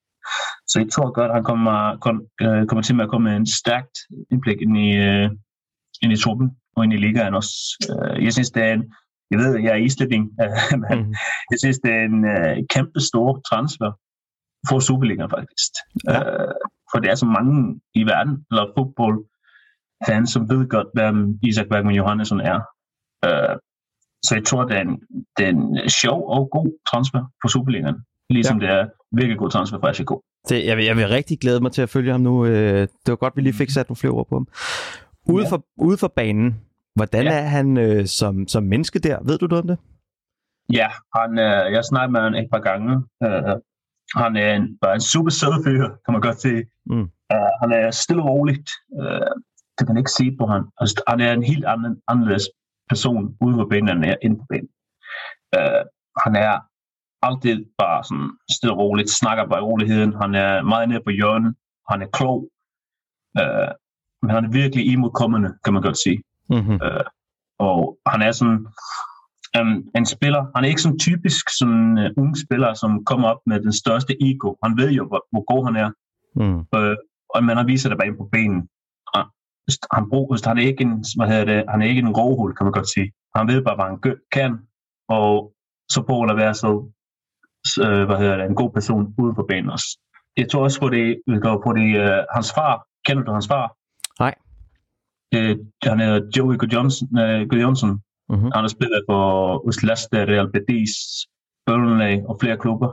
Så jeg tror godt, at han kommer til at komme med en stærkt indblik ind ind i truppen og ind i ligaen også. Jeg synes, det er jeg ved, jeg er islænding, men jeg synes, det er en kæmpe stor transfer for Superligaen faktisk. Ja. For det er så mange i verden, eller fodboldfans, som ved godt, hvem Isak Bergman Johannesson er. Så jeg tror, det er en sjov og god transfer for Superligaen. Ligesom det er virkelig god transfer for FCK. Jeg vil rigtig glæde mig til at følge ham nu. Det var godt, vi lige fik sat nogle flere ord på ham. Ude for banen, hvordan er han som menneske der? Ved du noget om det? Ja, jeg snakker med ham et par gange. Han er bare en super sød fyr, kan man godt sige. Han er stille og roligt. Det kan ikke sige på ham. Altså, han er en helt anderledes person ude på banen, end han er inde på banen. Han er altid bare sådan stille og roligt, snakker bare i roligheden. Han er meget nede på hjørnet. Han er klog. Men han er virkelig imodkommende, kan man godt sige. Og han er sådan en spiller. Han er ikke sådan typisk sådan ung spiller, som kommer op med den største ego. Han ved jo, hvor god han er. Og man har vist det bare ind på benen. Han er ikke han er ikke en rovhul, kan man godt sige. Han ved bare, hvad han kan. Og så på at være så en god person ude på banen også. Jeg tror også, vi går på det, hans far. Kender du hans far? Nej. Han hedder Joey Gudjonsson. Han har spillet for Uslasda, Real Betis, Burnley og flere klubber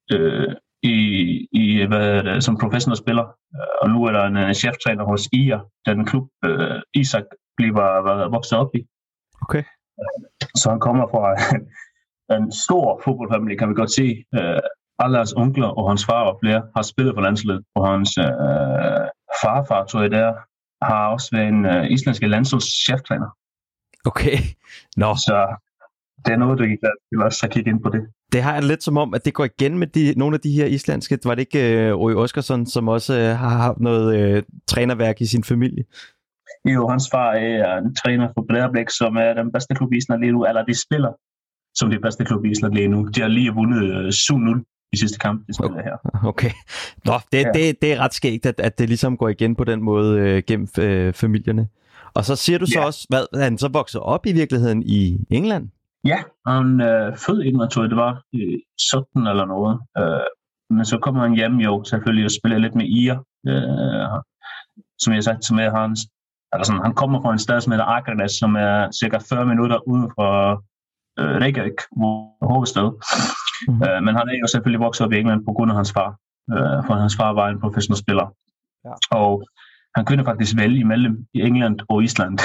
som professionel spiller. Og nu er der en cheftræner hos IA, den klub Isak bliver vokset op i. Okay. Så han kommer fra en stor fodboldfamilie, kan vi godt se. Alle hans onkler og hans far og flere har spillet for landsholdet, og hans farfar, tror jeg der, har også været en islandske landsholdscheftræner. Okay. Så det er noget, du vil også kigge ind på det. Det har jeg lidt som om, at det går igen med nogle af de her islandske. Var det ikke Rui Oskarsson, som også har haft noget trænerværk i sin familie? Jo, hans far er en træner for Breiðablik, som er den bedste klub i Island lige nu. Eller de spiller som det bedste klub i Island lige nu. De har lige vundet 7-0 i sidste kamp, de spiller her. Okay. Det er ret skægt, at det ligesom går igen på den måde gennem familierne. Og så siger du så også, hvad han så voksede op i virkeligheden i England? Ja, han født i England, tror jeg det var, i 17 eller noget. Men så kommer han hjem jo selvfølgelig og spiller lidt med IR. Som jeg sagde, han kommer fra en sted, som hedder Akranes, som er cirka 40 minutter uden for Reykjavik, hovedstad. Men han er jo selvfølgelig vokset op i England på grund af hans far. For hans far var en professionel spiller. Ja. Og han kunne faktisk vælge imellem i England og Island,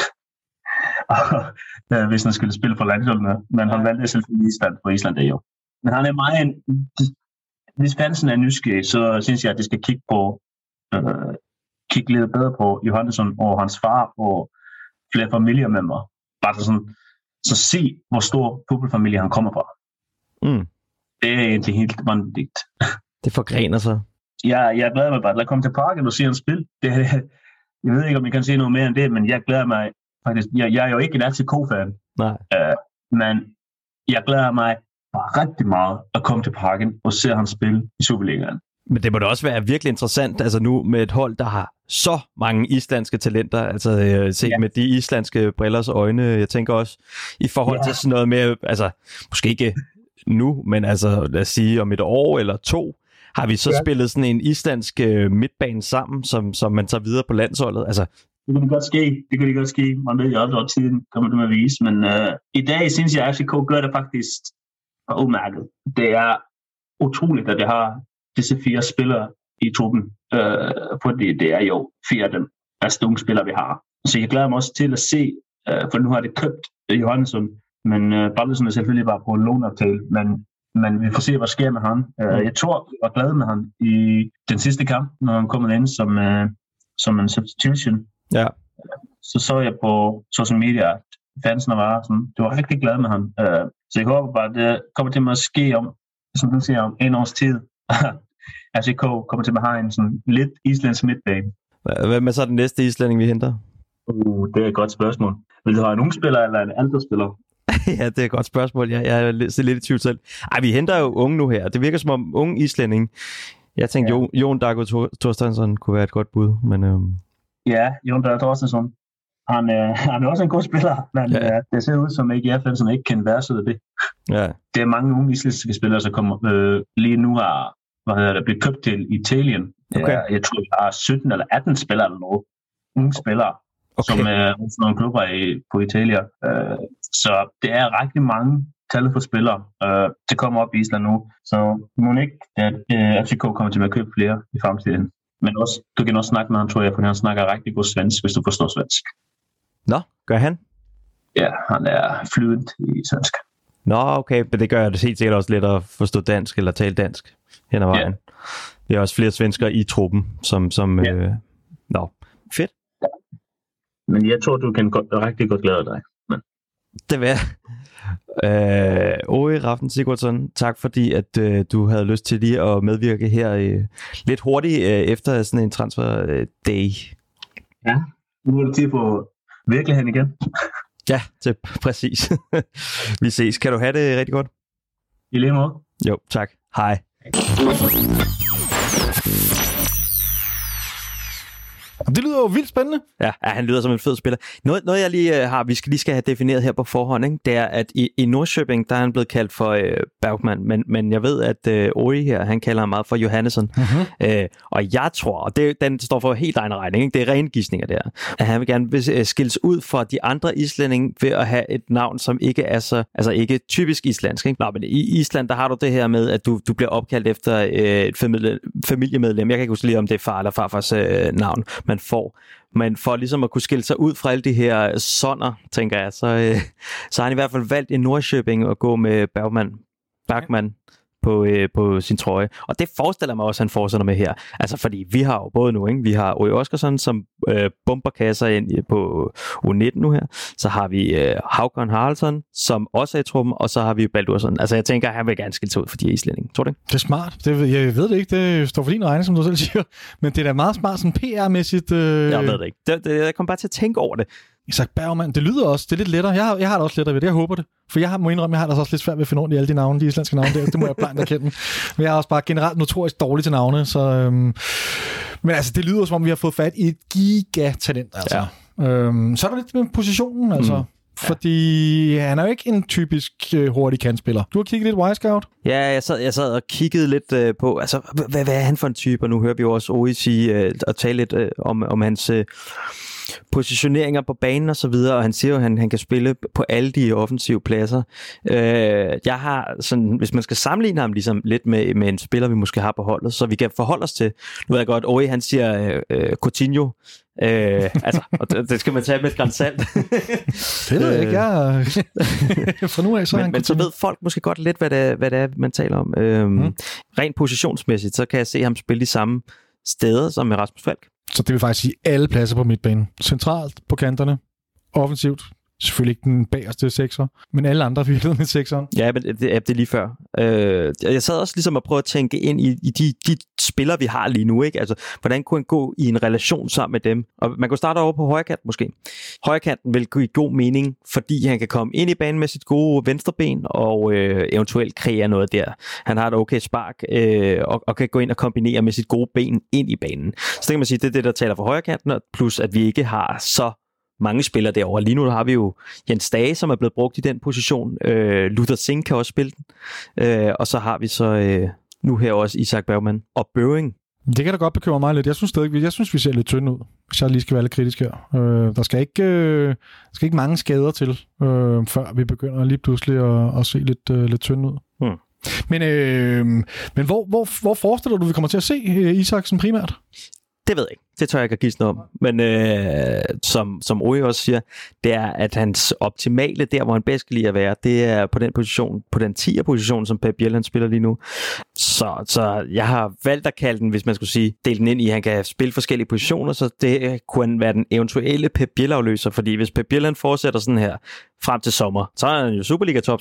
hvis han skulle spille for landsholdene. Men han valgte selvfølgelig Island, for Island er jo. Men han er meget hvis fansen er nysgerrig, så synes jeg, at de skal kigge lidt bedre på Johannesson og hans far og flere familiemedlemmer. Bare så se, hvor stor fodboldfamilie han kommer fra. Det er egentlig helt vanvittigt. Det forgrener sig. Jeg glæder mig bare til at komme til parken og se en spil. Jeg ved ikke, om I kan se noget mere end det, men jeg glæder mig faktisk. Jeg er jo ikke en FCK-fan. Nej. Men jeg glæder mig bare rigtig meget at komme til parken og se ham spille i Superligaen. Men det må da også være virkelig interessant, altså nu med et hold, der har så mange islandske talenter, altså set med de islandske brillers øjne. Jeg tænker også i forhold til sådan noget med, altså måske ikke nu, men altså lad os sige om et år eller 2, har vi så spillet sådan en islandsk midtbane sammen, som man tager videre på landsholdet? Altså, det kan det godt ske. Man ved jo aldrig, at tiden kommer til at vise, men i dag synes jeg, at FCK gør det faktisk udmærket. Det er utroligt, at jeg har disse 4 spillere i truppen, fordi det er jo 4 af dem bedste unge spillere, vi har. Så jeg glæder mig også til at se, for nu har det købt Johannesson, men Ballesen er selvfølgelig bare på en låneaftale, men vi får se, hvad sker med ham. Jeg tror, jeg var glad med ham i den sidste kamp, når han kom ind som en substitution. Ja. Så jeg på social media, at fansene var sådan, du var rigtig glad med ham. Så jeg håber bare, at det kommer til at ske om, som du siger, om en års tid. FCK kommer til at have en sådan lidt islandsk midtbane. Hvem er så den næste islænding, vi henter? Det er et godt spørgsmål. Vil du have en ung spiller eller en ældre spiller? Ja, det er et godt spørgsmål. Jeg er lidt i tvivl selv. Vi henter jo unge nu her. Det virker som om unge islænding. Jeg tænkte, Jon Dago Torstensson kunne være et godt bud. Men, Ja, Jon Dago Torstensson. Han er også en god spiller, men det ser ud som AGF, som ikke kan være sådan det. Ja. Det er mange unge islandske spillere, som kommer lige nu har blevet købt til Italien. Okay. Jeg tror, der er 17 eller 18 spillere eller noget. Unge spillere, som er nogle klubber på Italien. Så det er rigtig mange tallet for spillere. Det kommer op i Island nu. Så må ikke, at FCK kommer til at købe flere i fremtiden. Men også, du kan også snakke med ham, tror jeg, for han snakker rigtig god svensk, hvis du forstår svensk. Nå, gør han? Ja, han er fluent i svensk. Nå, okay, men det gør det helt sikkert også let at forstå dansk eller tale dansk hen ad vejen. Yeah. Der er også flere svenskere i truppen, som fedt. Ja. Men jeg tror, du kan rigtig godt glæde dig. Men. Det vil jeg. Ove Rafn Sigurdsson, tak fordi at du havde lyst til lige at medvirke her lidt hurtigt efter sådan en transfer day. Ja, nu er det tid på virkeligheden igen. Ja, det præcis. Vi ses. Kan du have det rigtig godt? I lige måde. Jo, tak. Hej. Det lyder jo vildt spændende. Ja, han lyder som en fed spiller. Noget jeg lige har, vi skal have defineret her på forhånd, ikke? Det er, at i Norrköping, der er han blevet kaldt for Bergman, men jeg ved, at Ori her, han kalder ham meget for Johannesson. Og jeg tror, og den står for helt egen regning, ikke? Det er rene gisninger der, at han vil gerne skilles ud fra de andre islændinge ved at have et navn, som ikke er så, altså ikke typisk islandsk. Ikke? Nå, men i Island, der har du det her med, at du bliver opkaldt efter et familiemedlem. Jeg kan ikke huske lige, om det er far eller farfars navn, man får. Men for ligesom at kunne skille sig ud fra alle de her sonder, tænker jeg, så har han i hvert fald valgt i Norrköping at gå med Bergman på sin trøje. Og det forestiller mig også, at han fortsætter med her. Altså, fordi vi har jo både nu, ikke? Vi har Ori Oskarsson, som bomber kasser ind på U19 nu her. Så har vi Hákon Haraldsson, som også er i truppen, og så har vi Baldursson. Altså, jeg tænker, at han vil gerne skille sig ud for de her islændinge. Tror du ikke? Det er smart. Jeg ved det ikke. Det står for din regning, som du selv siger. Men det er da meget smart, sådan PR-mæssigt. Jeg ved det ikke. Jeg kom bare til at tænke over det. Isak Bergman, det lyder også, det er lidt lettere. Jeg har det også lettere ved det, jeg håber det. For jeg må indrømme, jeg har det også lidt svært ved at finde rundt i alle de navne, de islandske navne der. Det må jeg blankt erkende. Men jeg er også bare generelt notorisk dårlig til navne, så... men altså, det lyder som om, vi har fået fat i et gigatalent, altså. Ja. Så er der lidt med positionen, altså. Fordi han er jo ikke en typisk hurtig kantspiller. Du har kigget lidt Wisecout? Ja, jeg sad og kiggede lidt på, altså, hvad er han for en type? Og nu hører vi jo også Ori sige og tale lidt om hans positioneringer på banen og så videre, og han siger jo, at han kan spille på alle de offensive pladser. Jeg har sådan, hvis man skal sammenligne ham ligesom lidt med en spiller, vi måske har på holdet, så vi kan forholde os til. Nu ved jeg godt, Ori, han siger Coutinho. Altså, og det skal man tage med et gran salt. Det ved jeg ikke, fra nu af, så men så ved folk måske godt lidt, hvad det er, man taler om. Rent positionsmæssigt, så kan jeg se ham spille de samme steder som med Rasmus Falk. Så det vil faktisk sige alle pladser på midtbanen. Centralt på kanterne, offensivt, selvfølgelig ikke den bagerste sekser, men alle andre virkelig med sekseren. Ja, men det er lige før. Jeg sad også ligesom at prøve at tænke ind i de spillere, vi har lige nu, ikke? Altså, hvordan kunne han gå i en relation sammen med dem? Og man kunne starte over på højrekant måske. Højrekanten vil give god mening, fordi han kan komme ind i banen med sit gode venstreben og eventuelt kreere noget der. Han har et okay spark og kan gå ind og kombinere med sit gode ben ind i banen. Så det kan man sige, det er det, der taler for højrekanten, plus at vi ikke har så mange spillere derovre. Lige nu har vi jo Jens Dage, som er blevet brugt i den position. Luther Singh kan også spille den. Og så har vi så nu her også Isak Bergman og Børing. Det kan da godt bekymre mig lidt. Jeg synes, vi ser lidt tynde ud, hvis jeg lige skal være lidt kritisk her. Der skal ikke mange skader til, før vi begynder lige pludselig at se lidt tynde ud. Men hvor forestiller du, vi kommer til at se Isaksen primært? Det ved jeg ikke. Det tør jeg ikke at gisne om. Men som Ori også siger, det er, at hans optimale, der hvor han bedst kan lide at være, det er på den position, på den 10'er position, som Pep Biel han spiller lige nu. Så jeg har valgt at kalde den, hvis man skulle sige, dele den ind i, han kan spille forskellige positioner, så det kunne være den eventuelle Pep Biel-afløser, fordi hvis Pep Biel han fortsætter sådan her frem til sommer, så er han jo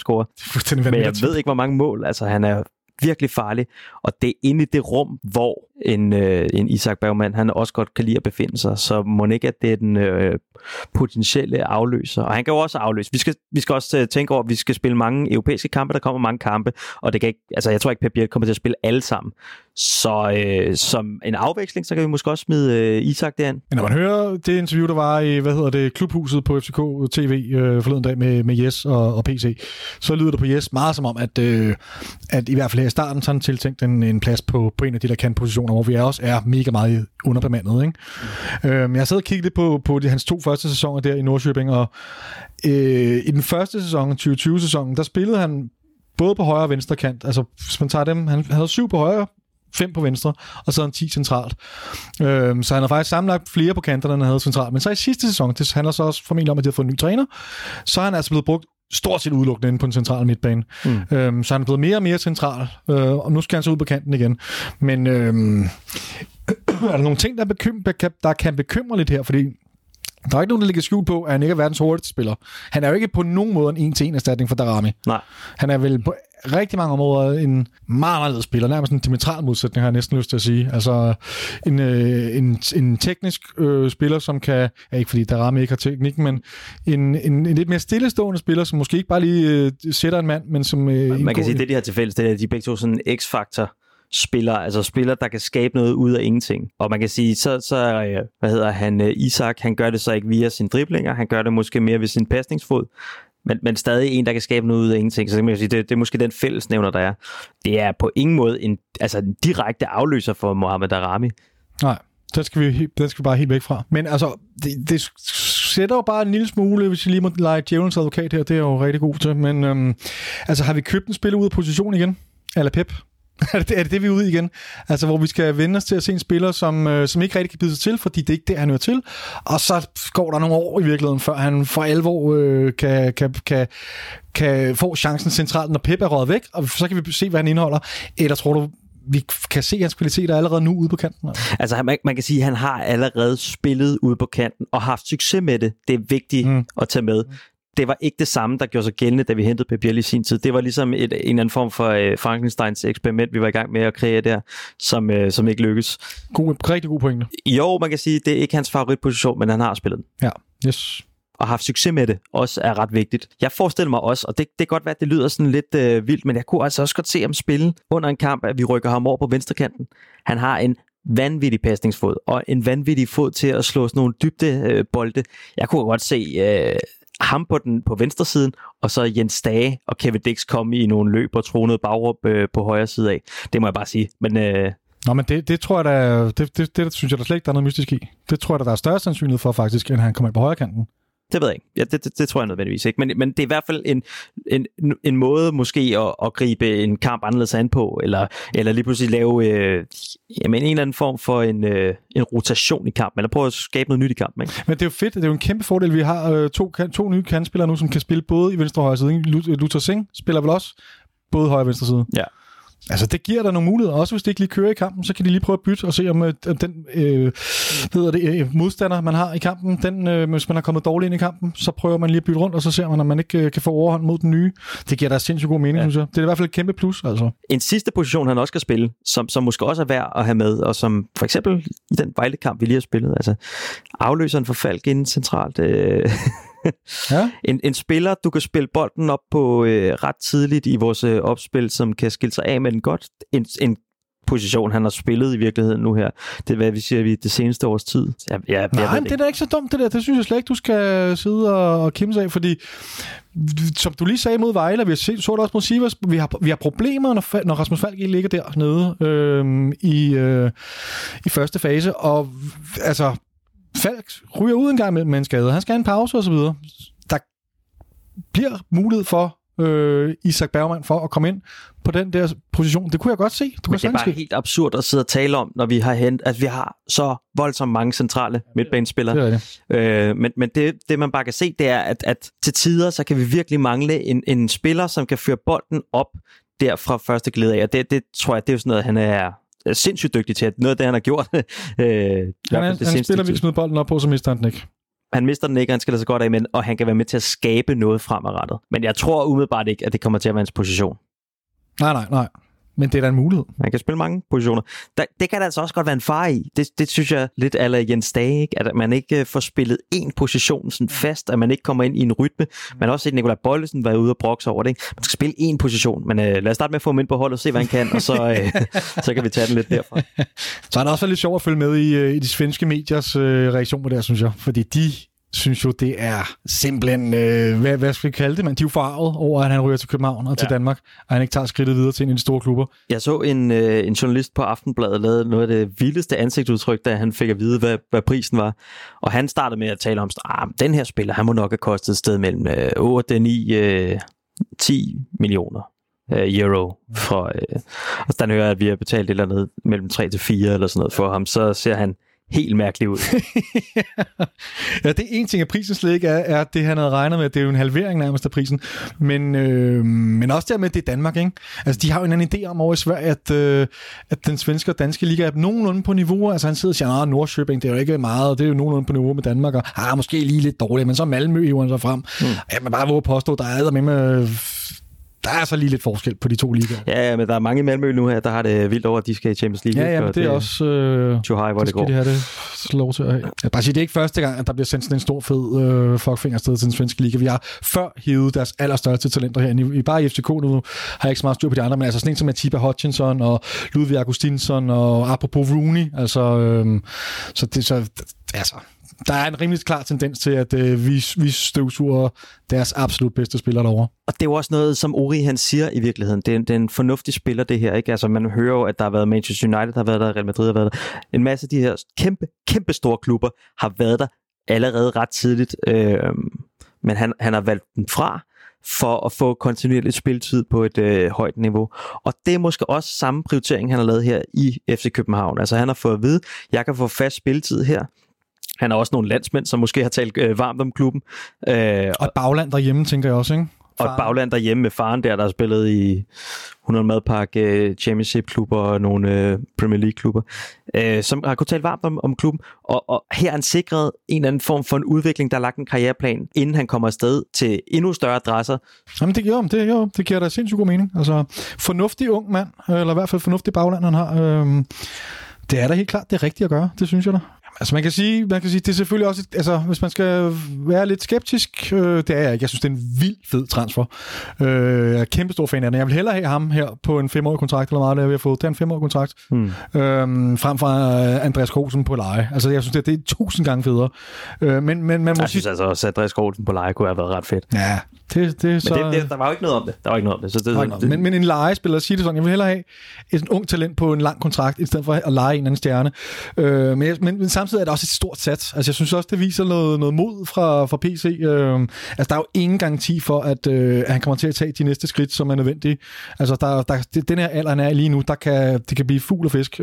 Superliga-topscorer. Men jeg ved ikke, hvor mange mål, altså han er virkelig farlig, og det er inde i det rum, hvor en Isak Bergman, han også godt kan lide at befinde sig, så må ikke, at det er den potentielle afløser. Og han kan jo også afløse. Vi skal også tænke over, at vi skal spille mange europæiske kampe, der kommer mange kampe, og det kan ikke, altså jeg tror ikke, Pep Biel kommer til at spille alle sammen. Så som en afveksling, så kan vi måske også smide Isak derind. Når man hører det interview, der var i, klubhuset på FCK TV forleden dag med Jes og PC, så lyder det på Jes meget som om, at i hvert fald her i starten, så han tiltænkt en plads på en af de der kantpositioner, hvor vi også er mega meget underbemandet. Ikke? Jeg sad og kiggede lidt på hans 2 første sæsoner der i Nordsjøbing, og i den første sæson, 2020-sæsonen, der spillede han både på højre og venstre kant. Altså, hvis man tager dem, han havde 7 på højre, 5 på venstre, og så en 10 centralt. Så han har faktisk sammenlagt flere på kanterne, end han havde centralt. Men så i sidste sæson, det handler så også formentlig om, at de har fået en ny træner, så er han altså blevet brugt stort set udelukkende inde på den centrale midtbane. Så han er blevet mere og mere central, og nu skal han så ud på kanten igen. Men er der nogle ting, der kan bekymre lidt her, fordi der er ikke nogen, der ligger skjult på, at han ikke er verdens hurtigste spiller. Han er jo ikke på nogen måde en 1-til-1 erstatning for Daramy. Nej. Han er vel på rigtig mange områder en meget anderledes spiller, nærmest en diametral modsætning, har jeg næsten lyst til at sige. Altså en teknisk spiller, som kan, ikke fordi Daramy ikke har teknik, men en lidt mere stillestående spiller, som måske ikke bare lige sætter en mand, men som... Man kan sige, det de har til fælles, det er, de begge to sådan en X-faktor spiller, der kan skabe noget ud af ingenting. Og man kan sige, Isak, han gør det så ikke via sine driblinger, han gør det måske mere ved sin pasningsfod, men stadig en, der kan skabe noget ud af ingenting. Så kan man sige, det er måske den fællesnævner, der er. Det er på ingen måde en direkte afløser for Mohamed Daramy. Nej, den skal vi bare helt væk fra. Men altså, det sætter jo bare en lille smule, hvis vi lige må lege djævelens advokat her, det er jo rigtig god til. Men har vi købt en spiller ud af position igen? Eller Pep? Er det, vi er ude i igen? Altså, hvor vi skal vende os til at se en spiller, som ikke rigtig kan bide sig til, fordi det er ikke det, han hører til. Og så går der nogle år i virkeligheden, før han for alvor kan få chancen centralt, når Pep er røget væk, og så kan vi se, hvad han indeholder. Eller tror du, vi kan se hans kvaliteter allerede nu ude på kanten? Altså, man kan sige, at han har allerede spillet ude på kanten og haft succes med det. Det er vigtigt at tage med. Det var ikke det samme, der gjorde sig gældende, da vi hentede Pep Biel i sin tid. Det var ligesom en anden form for Frankensteins eksperiment, vi var i gang med at kreere der, som ikke lykkes. Rigtig god pointe. Jo, man kan sige, det er ikke hans favoritposition, men han har spillet den. Ja, yes. Og haft succes med det, også er ret vigtigt. Jeg forestiller mig også, og det kan godt være, at det lyder sådan lidt vildt, men jeg kunne altså også godt se ham spille under en kamp, at vi rykker ham over på venstrekanten. Han har en vanvittig pasningsfod, og en vanvittig fod til at slå sådan nogle dybde bolde. Jeg kunne godt se... ham på venstre siden, og så Jens Dage og Kevin Dix komme i nogle løb og tro noget bagråb på højre side af. Det må jeg bare sige. Men, men det tror jeg da, det synes jeg da slet ikke, der er noget mystisk i. Det tror jeg da, der er større sandsynlighed for faktisk, end han kommer ind på højre kanten. Det ved jeg ikke. Ja, det tror jeg nødvendigvis ikke. Men det er i hvert fald en måde måske at gribe en kamp anderledes an på, eller lige pludselig lave en eller anden form for en rotation i kampen, eller prøve at skabe noget nyt i kampen. Ikke? Men det er jo fedt. Det er jo en kæmpe fordel. Vi har to nye kantspillere nu, som kan spille både i venstre og højre side. Luther Singh spiller vel også både højre og venstre side. Ja. Altså, det giver der nogle muligheder. Også hvis det ikke lige kører i kampen, så kan de lige prøve at bytte og se, om den modstander, man har i kampen, hvis man har kommet dårligt ind i kampen, så prøver man lige at bytte rundt, og så ser man, om man ikke kan få overhånd mod den nye. Det giver der sindssygt god mening, synes jeg. Det er i hvert fald et kæmpe plus, altså. En sidste position, han også skal spille, som måske også er værd at have med, og som for eksempel i den Vejle-kamp, vi lige har spillet, altså afløseren for Falk inden centralt... Ja. En spiller, du kan spille bolden op på ret tidligt i vores opspil, som kan skille sig af med den godt. En position, han har spillet i virkeligheden nu her. Det er, hvad vi siger, det seneste års tid. Nej, men det er da ikke så dumt, det der. Det synes jeg slet ikke, du skal sidde og kimse af, fordi som du lige sagde mod Vejle, vi så det også mod Sivas, vi har problemer, når Rasmus Falk ikke ligger dernede i første fase, og altså Falk ryger ud en gang med en skade. Han skal have en pause og så videre. Der bliver mulighed for Isak Bergman for at komme ind på den der position. Det kunne jeg godt se. Det er bare helt absurd at sidde og tale om, når vi har at vi har så voldsomt mange centrale midtbanespillere. Det. Men det man bare kan se, det er, at til tider, så kan vi virkelig mangle en spiller, som kan føre bolden op der fra første glæde af. Og det tror jeg, det er jo sådan noget, han er sindssygt dygtig til, at noget af det, han har gjort. Han spiller vildt smide bolden op på, så mister han den ikke. Han mister den ikke, han skal da så godt af, og han kan være med til at skabe noget fremadrettet. Men jeg tror umiddelbart ikke, at det kommer til at være hans position. Nej. Men det er da en mulighed. Man kan spille mange positioner. Det kan der altså også godt være en far i. Det synes jeg lidt a Jens Dage, ikke? At man ikke får spillet én position sådan fast, at man ikke kommer ind i en rytme. Man har også set Nikolaj Bollesen være ude og brokse over det, ikke? Man skal spille én position, men lad os starte med at få ham ind på holdet og se, hvad han kan, og så kan vi tage den lidt derfra. Så er det også været lidt sjovt at følge med i de svenske mediers reaktion på det her, synes jeg. Fordi de synes jo, det er simpelthen, hvad skal vi kalde det, man? De er jo forarvet over, at han ryger til København og til Danmark, og han ikke tager skridtet videre til en af de store klubber. Jeg så en journalist på Aftenbladet lavede noget af det vildeste ansigtsudtryk, da han fik at vide, hvad prisen var. Og han startede med at tale om, den her spiller, han må nok have kostet et sted mellem 8, 9, 10 millioner euro. Og så hører jeg, at vi har betalt et eller andet mellem 3 til 4 eller sådan noget for ham, så ser han helt mærkeligt ud. Ja, det er en ting, at prisen slet ikke er det, han havde regnet med. Det er jo en halvering nærmest af prisen. Men også dermed, det er Danmark, ikke? Altså, de har jo en anden idé om over i Sverige, at den svenske og danske liga er nogenlunde på niveau. Altså, han sidder og siger, Norrköping, det er jo ikke meget, det er jo nogenlunde på niveau med Danmark, og måske lige lidt dårligt, men så Malmø hiver han så frem. Ja, men bare våge påstå, der er med der er så lige lidt forskel på de to ligaer. Ja, men der er mange i Malmø nu her, der har det vildt over, at de skal i Champions League. Ja, men det er også too high, hvor det går. De have det lov til at have. Jeg bare sige, det er ikke første gang, at der bliver sendt sådan en stor fed fuckfinger afsted til den svenske liga. Vi har før hævet deres allerstørste talenter her. Bare i FCK nu har jeg ikke så meget styr på de andre, men altså sådan en som Matiba Hutchinson og Ludvig Augustinsson og apropos Rooney. Der er en rimelig klar tendens til, at vi støvsuger deres absolut bedste spillere derovre. Og det er jo også noget, som Uri han siger i virkeligheden. Det er en fornuftig spiller, det her, ikke? Altså, man hører jo, at der har været Manchester United, der har været der, Real Madrid har været der. En masse af de her kæmpe store klubber har været der allerede ret tidligt. Men han har valgt den fra for at få kontinuerligt spilletid på et højt niveau. Og det er måske også samme prioritering, han har lavet her i FC København. Altså, han har fået at vide, jeg kan få fast spilletid her. Han har også nogle landsmænd, som måske har talt varmt om klubben. Og et bagland derhjemme, tænker jeg også, ikke? Og et bagland derhjemme med faren der har spillet i 100 Madpark Championship-klubber og nogle Premier League-klubber, som har kunnet tale varmt om klubben. Og her har han sikret en eller anden form for en udvikling, der har lagt en karriereplan, inden han kommer afsted til endnu større adresser. Jamen det giver da sindssygt god mening. Altså, fornuftig ung mand, eller i hvert fald fornuftig bagland, han har. Det er da helt klart det rigtige at gøre, det synes jeg da. Altså man kan sige, det er selvfølgelig også, altså hvis man skal være lidt skeptisk, det er jeg ikke. Jeg synes, det er en vild fed transfer. Jeg er kæmpe stor fan af den. Jeg vil hellere have ham her på en 5-årig kontrakt, eller meget, det vi har fået. Det er en 5-årig kontrakt. Frem for Andreas Kosen på leje. Altså jeg synes, det er 1000 gange federe. Men man må jeg synes altså også, at Andreas Kosen på leje kunne have været ret fedt. Ja, det så... Men der var jo ikke noget om det. Så det men en lejespiller, siger det sådan, jeg vil hellere have et ung talent på en lang kontrakt, i stedet for at leje en anden stjerne. Men samtidig er det også et stort sats. Altså jeg synes også, det viser noget mod fra PC. Altså der er jo ingen garanti for, at han kommer til at tage de næste skridt, som er nødvendige. Altså den her alder, han er lige nu, det kan blive fugl og fisk.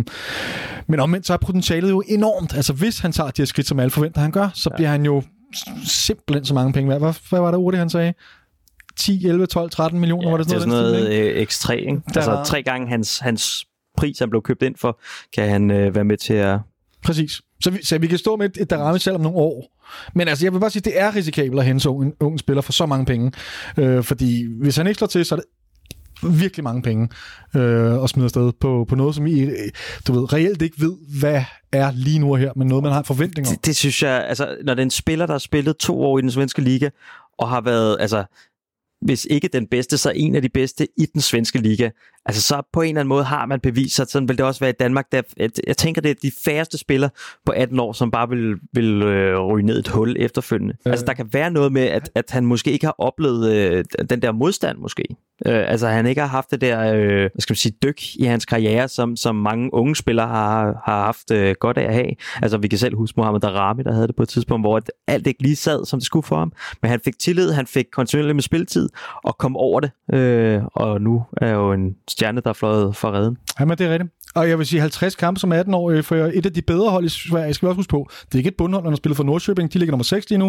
Men omvendt så er potentialet jo enormt. Altså hvis han tager de her skridt, som alle forventer, han gør, så bliver han jo simpelthen så mange penge værd. Hvad var det ordet, han sagde? 10, 11, 12, 13 millioner? Var det sådan noget X3, ikke? Altså 3 gange hans pris, han blev købt ind for, kan han være med til at... Præcis. Så vi kan stå med et Darami selv om nogle år. Men altså, jeg vil bare sige, det er risikabelt at hente så en ung spiller for så mange penge. Fordi hvis han ikke slår til, så er det virkelig mange penge at smide afsted på noget, som I reelt ikke ved, hvad er lige nu her, men noget, man har en forventning om. Det synes jeg, altså, når det er en spiller, der har spillet 2 år i den svenske liga, og har været, altså, hvis ikke den bedste, så en af de bedste i den svenske liga. Altså så på en eller anden måde har man bevist, at sådan vil det også være i Danmark. Jeg tænker, det er de færreste spillere på 18 år, som bare vil ryge ned et hul efterfølgende. Altså der kan være noget med, at han måske ikke har oplevet den der modstand måske. Altså han ikke har haft det der dyk i hans karriere, som mange unge spillere har haft godt af at have. Altså vi kan selv huske Mohamed Darami, der havde det på et tidspunkt, hvor alt ikke lige sad, som det skulle for ham. Men han fik tillid, han fik kontinuerligt med spilletid og kom over det. Og nu er jo en stjerne, der er fløjet for redden. Jamen, det er rigtigt. Og jeg vil sige 50 kampe som 18-årig for et af de bedre hold i Sverige. Jeg skal også huske på, det er ikke et bundhold, han har spillet for Norrköping. De ligger nummer 6 lige nu,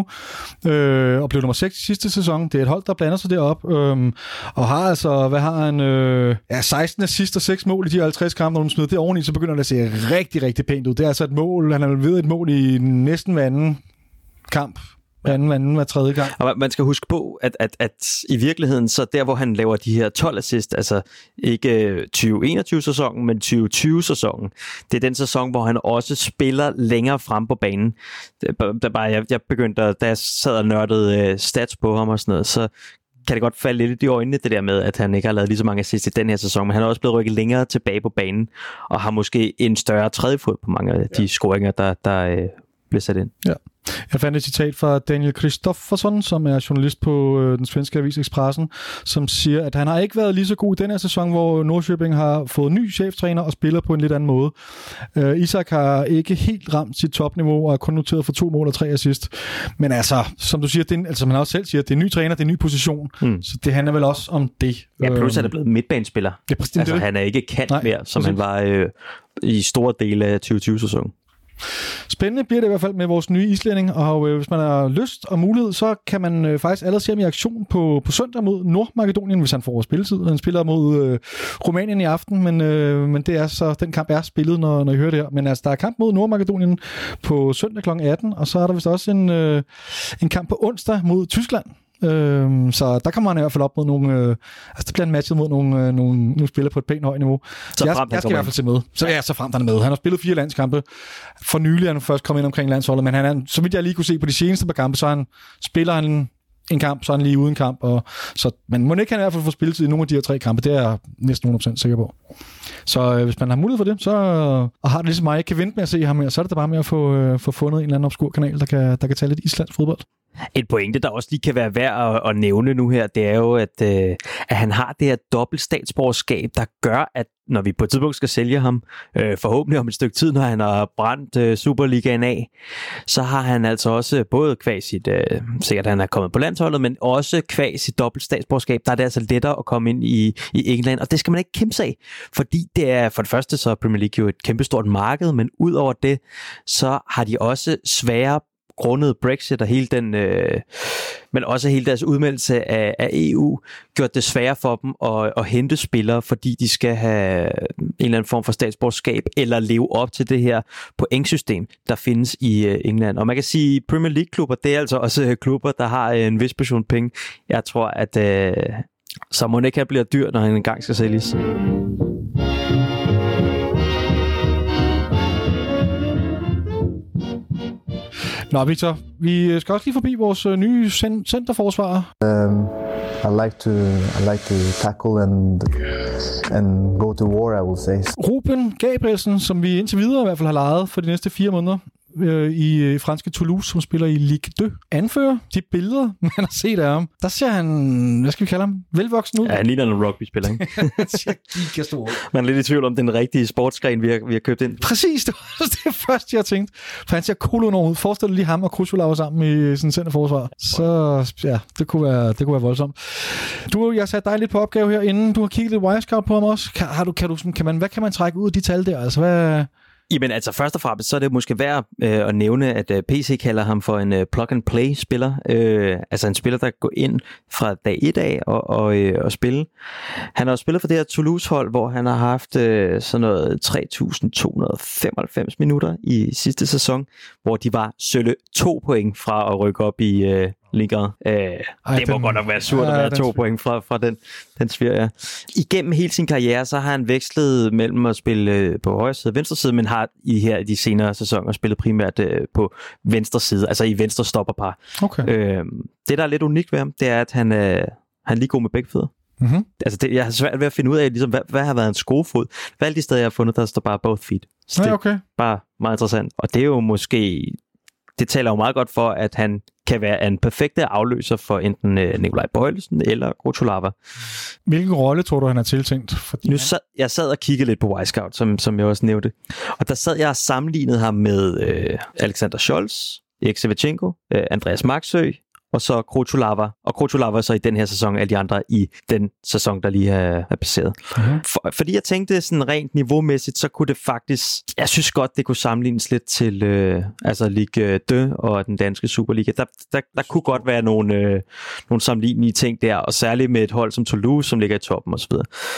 og blev nummer 6 i sidste sæson. Det er et hold, der blander sig derop, og har altså, hvad har han? 16 assist og 6 mål i de 50 kampe, når de smider det oveni, så begynder det at se rigtig, rigtig pænt ud. Det er altså et mål, han har ved et mål i næsten hver anden kamp. anden hver tredje gang. Og man skal huske på, at i virkeligheden, så der, hvor han laver de her 12 assist, altså ikke 2021-sæsonen, men 2020-sæsonen, det er den sæson, hvor han også spiller længere frem på banen. Jeg begyndte, da jeg sad og nørdede stats på ham og sådan noget, så kan det godt falde lidt i øjnene, det der med, at han ikke har lavet lige så mange assist i den her sæson, men han er også blevet rykket længere tilbage på banen, og har måske en større tredje fod på mange af de scoringer, der bliver sat ind. Ja. Jeg fandt et citat fra Daniel Kristoffersson, som er journalist på den svenske avis Expressen, som siger, at han har ikke været lige så god i den her sæson, hvor Norrköping har fået ny cheftræner og spiller på en lidt anden måde. Isak har ikke helt ramt sit topniveau og er kun noteret for 2 mål og 3 assist. Men altså, som du siger, som han også selv siger, det er en ny træner, det er en ny position. Så det handler vel også om det. Ja, plus er det blevet midtbanespiller. Ja, altså, han er ikke kant mere, som han var i store dele af 2020-sæsonen. Spændende bliver det i hvert fald med vores nye islænding, og hvis man har lyst og mulighed, så kan man faktisk allerede se ham i aktion på søndag mod Nordmakedonien, hvis han får spilletid. Han spiller mod Rumænien i aften, men det er så, den kamp er spillet, når I hører det her. Men altså, der er kamp mod Nordmakedonien på søndag kl. 18, og så er der vist også en kamp på onsdag mod Tyskland. Så der kommer han i hvert fald op mod nogle der bliver han matchet mod nogle spillere på et pænt højt niveau. Så jeg skal i hvert fald se med. Så frem han er med. Han har spillet 4 landskampe. For nylig er han først kommet ind omkring landsholdet, men han er, så vidt jeg lige kunne se på de seneste par kampe, så spiller han en kamp, så er han lige uden kamp. Men må ikke han i hvert fald få spilletid i nogle af de her 3 kampe. Det er jeg næsten 100% sikker på. Så hvis man har mulighed for det, og har det ligesom mig, ikke kan vente med at se ham her, så er det da bare med at få fundet en eller anden obskur kanal, der kan tage lidt islandsk fodbold. Et pointe, der også lige kan være værd at nævne nu her, det er jo, at han har det her dobbelt statsborgerskab, der gør, at når vi på et tidspunkt skal sælge ham, forhåbentlig om et stykke tid, når han har brændt Superligaen af, så har han altså også både kvæg sit, sikkert han er kommet på landsholdet, men også kvæg sit dobbelt statsborgerskab, der er det altså lettere at komme ind i England, og det skal man ikke kæmpe af, fordi det er for det første så Premier League jo et kæmpestort marked, men ud over det, så har de også svære grundet Brexit og hele den, men også hele deres udmeldelse af EU, gjort det sværere for dem at hente spillere, fordi de skal have en eller anden form for statsborgerskab, eller leve op til det her pointsystem, der findes i England. Og man kan sige, Premier League-klubber, det er altså også klubber, der har en vis portion penge. Jeg tror, at så må det ikke have bliver dyrt, når han engang skal sælges. Nå, Victor, vi skal også lige forbi vores nye centerforsvarer. I like to tackle and go to war, I will say. Ruben Gabrielsen, som vi indtil videre i hvert fald har lejet for de næste 4 måneder i franske Toulouse, som spiller i Ligue 2. Anfører de billeder, man har set af ham. Der ser han, hvad skal vi kalde ham, velvoksen ud. Ja, han ligner en rugby-spiller, ikke? Han ser gigastor. Man er lidt i tvivl om den rigtige sportsgren, vi har købt ind. Præcis, det var det første, jeg tænkte. For han ser cool ud. Forestil dig lige ham og Krusulav sammen i sådan en centerforsvar. Så ja, det kunne være voldsomt. Jeg satte dig lidt på opgave her, inden du har kigget lidt Wirescout på ham også. Hvad kan man trække ud af de tal der? Altså, hvad... Jamen altså først og fremmest, så er det måske værd at nævne, at PC kalder ham for en plug-and-play-spiller. Altså en spiller, der går ind fra dag 1 af og spille. Han har også spillet for det her Toulouse-hold, hvor han har haft sådan noget 3.295 minutter i sidste sæson, hvor de var sølle 2 point fra at rykke op i Ligaen. Det må godt nok være surt at være 2 point fra den svir, ja. Igennem hele sin karriere, så har han vekslet mellem at spille på højre side og venstre side, men har i de senere sæsoner spillet primært på venstre side, altså i venstre stopperpar. Okay. Det, der er lidt unikt ved ham, det er, at han er lige god med begge fødder. Mm-hmm. Altså jeg har svært ved at finde ud af, ligesom, hvad har været hans gode fod. Hvad alle de steder, jeg har fundet, der står bare both feet. Så det er bare meget interessant. Og det er jo måske... Det taler jo meget godt for, at han kan være en perfekt afløser for enten Nikolaj Bøjlesen eller Grotolava. Hvilken rolle tror du, han er tiltænkt? Jeg sad og kiggede lidt på Wirescout, som jeg også nævnte. Og der sad jeg og sammenlignede ham med Alexander Scholz, Erik Sevchenko, Andreas Maxø, og så Grotolava. Og Grotolava så i den her sæson, alle de andre i den sæson, der lige er passeret. Mm-hmm. Fordi jeg tænkte sådan rent niveaumæssigt, så kunne det faktisk... Jeg synes godt, det kunne sammenlignes lidt til Ligue 2 og den danske Superliga. Der kunne godt være nogle sammenlignelige ting der, og særligt med et hold som Toulouse, som ligger i toppen osv.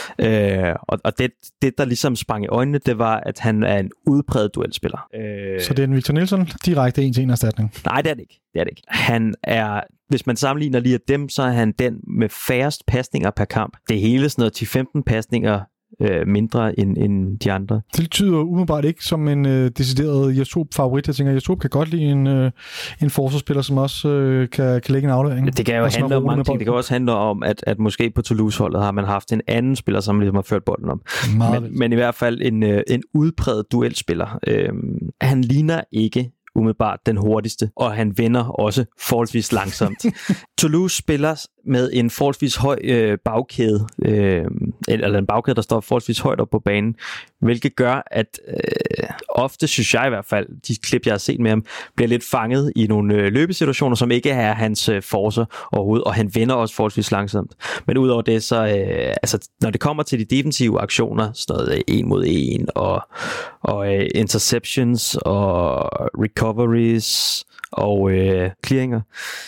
Og det, der ligesom sprang i øjnene, det var, at han er en udpræget duelspiller. Så det er en Victor Nilsson direkte 1-1 erstatning? Nej, det er det ikke. det er det ikke. Han er, hvis man sammenligner lige af dem, så er han den med færrest pasninger per kamp. Det er hele sådan noget 10-15 pasninger mindre end de andre. Det tyder umiddelbart ikke som en decideret Yasoub-favorit. Jeg tænker, Yasoub kan godt lide en forsvarsspiller, som også kan lægge en aflevering. Det kan jo handle om mange ting. Det kan også handle om, at måske på Toulouse-holdet har man haft en anden spiller, som ligesom har ført bolden om. Men i hvert fald en udpræget duelspiller. Han ligner ikke umiddelbart den hurtigste, og han vender også forholdsvis langsomt. Toulouse spiller med en forholdsvis høj bagkæde, eller en bagkæde, der står forholdsvis højt op på banen, hvilket gør, at ofte, synes jeg i hvert fald, de klip, jeg har set med ham, bliver lidt fanget i nogle løbesituationer, som ikke er hans force overhovedet, og han vender også forholdsvis langsomt. Men udover det, så når det kommer til de defensive aktioner, sådan noget 1 mod 1, og interceptions, og recoveries, og clearinger,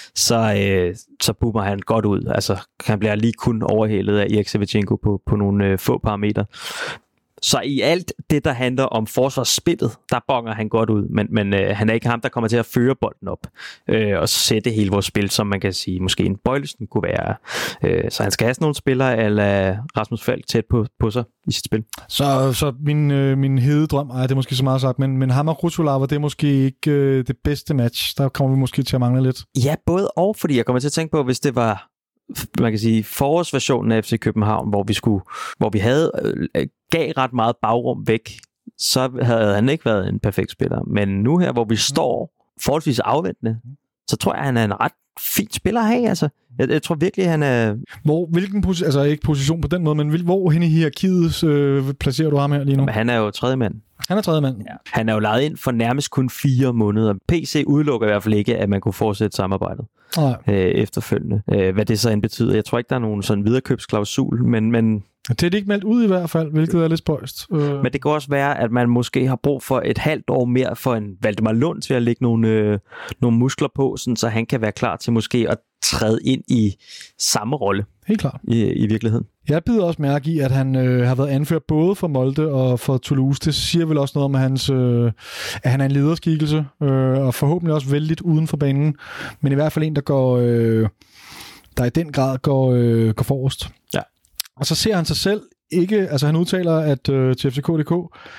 så boomer han godt ud. Altså, han bliver lige kun overhældet af Erik Shevchenko på nogle få parametre. Så i alt det, der handler om forsvarsspillet, der bonger han godt ud, men han er ikke ham, der kommer til at føre bolden op og sætte hele vores spil, som man kan sige, måske en Bøjlesen kunne være. Så han skal have sådan nogle spillere, eller Rasmus Falk tæt på sig i sit spil. Så min hededrøm, det er måske så meget sagt, men ham og Krutulava, det er måske ikke det bedste match. Der kommer vi måske til at mangle lidt. Ja, både og, fordi jeg kommer til at tænke på, hvis det var, man kan sige, forårsversionen af FC København, hvor vi havde gav ret meget bagrum væk, så havde han ikke været en perfekt spiller. Men nu her, hvor vi står forholdsvis afventende, så tror jeg, han er en ret fin spiller at have. Altså. Jeg tror virkelig, han er... Hvilken position, altså ikke position på den måde, men hvor hen i hierarkiet placerer du ham her lige nu? Men han er jo tredje mand. Han er tredje mand. Ja. Han er jo lejet ind for nærmest kun 4 måneder. PC udelukker i hvert fald ikke, at man kunne fortsætte samarbejdet efterfølgende. Hvad det så end betyder. Jeg tror ikke, der er nogen sådan viderekøbsklausul, men det er det ikke meldt ud i hvert fald, hvilket er lidt spøjst. Men det kan også være, at man måske har brug for et halvt år mere for en Valdemar Lund til at lægge nogle muskler på, sådan, så han kan være klar til måske at træde ind i samme rolle. Helt klart. I virkeligheden. Jeg bider også mærke i, at han har været anført både for Molde og for Toulouse. Det siger vel også noget om, at han er en lederskikkelse, og forhåbentlig også vældigt uden for banen. Men i hvert fald en, der i den grad går forrest. Ja. Og så ser han sig selv ikke, altså han udtaler til FCK.dk,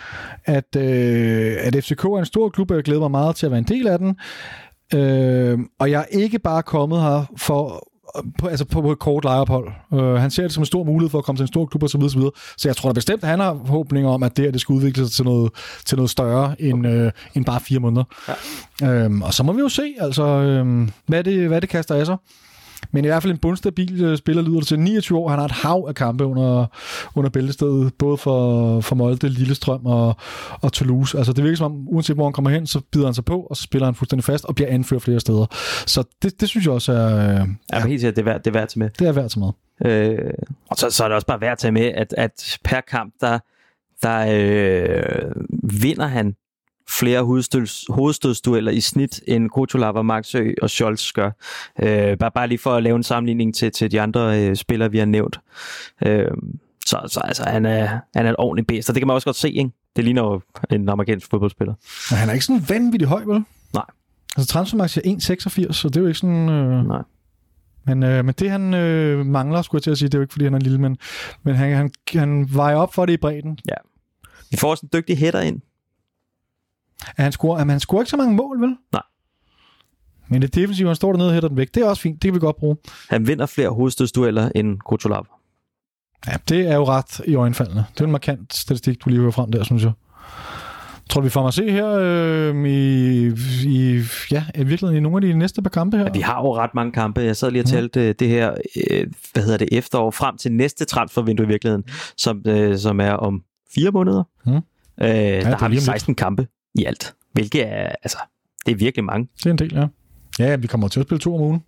at FCK er en stor klub, og jeg glæder mig meget til at være en del af den. Og jeg er ikke bare kommet her på et kort lejeophold. Han ser det som en stor mulighed for at komme til en stor klub og så videre. Så jeg tror da bestemt, at han har forhåbninger om, at det skal udvikle sig til noget større end bare 4 måneder. Ja. Og så må vi jo se, altså, hvad det kaster af sig. Men i hvert fald en bundstabil spiller, lyder det til 29 år. Han har et hav af kampe under bæltestedet, både for Molde, Lillestrøm og Toulouse. Altså det virker som om, uanset hvor han kommer hen, så bider han sig på, og så spiller han fuldstændig fast og bliver anført flere steder. Så det synes jeg også er... helt sikkert, det er værd at tage med. Det er værd at tage med. Og så er det også bare værd at tage med, at per kamp, der vinder han flere hovedstødsdueller i snit, end Krutulava, Maxø og Scholz gør. Bare lige for at lave en sammenligning til de andre spillere, vi har nævnt. Så altså, han er et ordentligt bedst, og det kan man også godt se, ikke? Det ligner jo en amerikansk fodboldspiller. Men han er ikke sådan vanvittigt høj, vel? Nej. Altså Transfermarkt siger 1,86, så det er jo ikke sådan... Nej. Men det han mangler, skulle jeg til at sige, det er jo ikke, fordi han er lille, men han vejer op for det i bredden. Ja. Vi får også en dygtig hætter ind. Han scorer ikke så mange mål, vel? Nej. Men det defensive, han står dernede og hætter den væk. Det er også fint, det kan vi godt bruge. Han vinder flere hovedstødsdueller end Krutulava. Ja, det er jo ret i øjenfaldene. Det er en markant statistik, du lige hører frem der, synes jeg. Tror du, vi får mig at se her i virkeligheden i nogle af de næste par kampe her? Ja, vi har jo ret mange kampe. Jeg sad lige og talte det her, efterår, frem til næste transfervindue i virkeligheden, som er om 4 måneder. Der har vi 16 kampe i alt, hvilket er, altså, det er virkelig mange. Det er en del, ja. Ja, vi kommer til at spille 2 om ugen.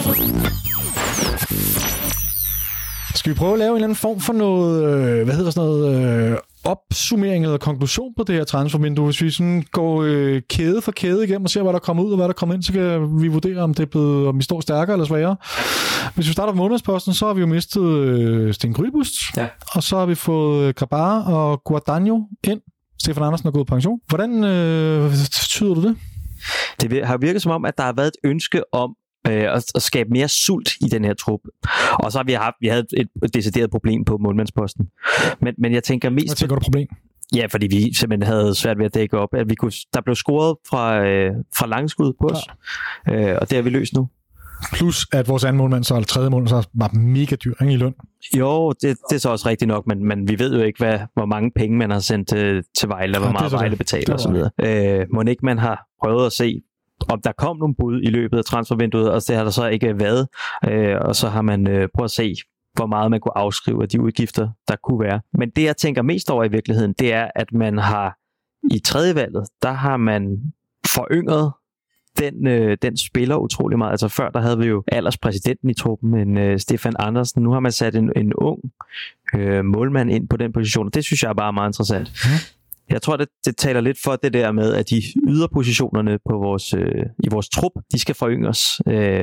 Skal vi prøve at lave en eller anden form for noget, opsummering eller konklusion på det her transfervindue? Hvis vi sådan går kæde for kæde igennem og ser, hvad der kommer ud og hvad der kommer ind, så kan vi vurdere, om vi står stærkere eller svagere. Hvis vi starter på månedsposten, så har vi jo mistet Sten Grydebust, og så har vi fået Grabar og Guadagno ind. Stefan Andersen er gået på pension. Hvordan tyder du det? Det har virket som om, at der har været et ønske om at skabe mere sult i den her trup. Og så har vi havde et decideret problem på målmandsposten. Men jeg tænker mest... Hvad tænker du problem? Ja, fordi vi simpelthen havde svært ved at dække op. At der blev scoret fra langskud på os, og det har vi løst nu. Plus, at vores anden målmand, så tredje målmand, så var mega dyr, ikke, i løn. Jo, det er så også rigtigt nok, men vi ved jo ikke, hvor mange penge man har sendt til Vejle, og hvor meget Vejle betaler osv. Må ikke man har prøvet at se, om der kom nogle bud i løbet af transfervinduet, og det har der så ikke været, og så har man prøvet at se, hvor meget man kunne afskrive af de udgifter, der kunne være. Men det, jeg tænker mest over i virkeligheden, det er, at man har i tredje valget, der har man foryngret den spiller utrolig meget. Altså før, der havde vi jo alderspræsidenten i truppen, Stefan Andersen. Nu har man sat en ung målmand ind på den position, og det synes jeg er bare meget interessant. Jeg tror, det taler lidt for det der med, at de yderpositionerne på i vores trup, de skal foryngres.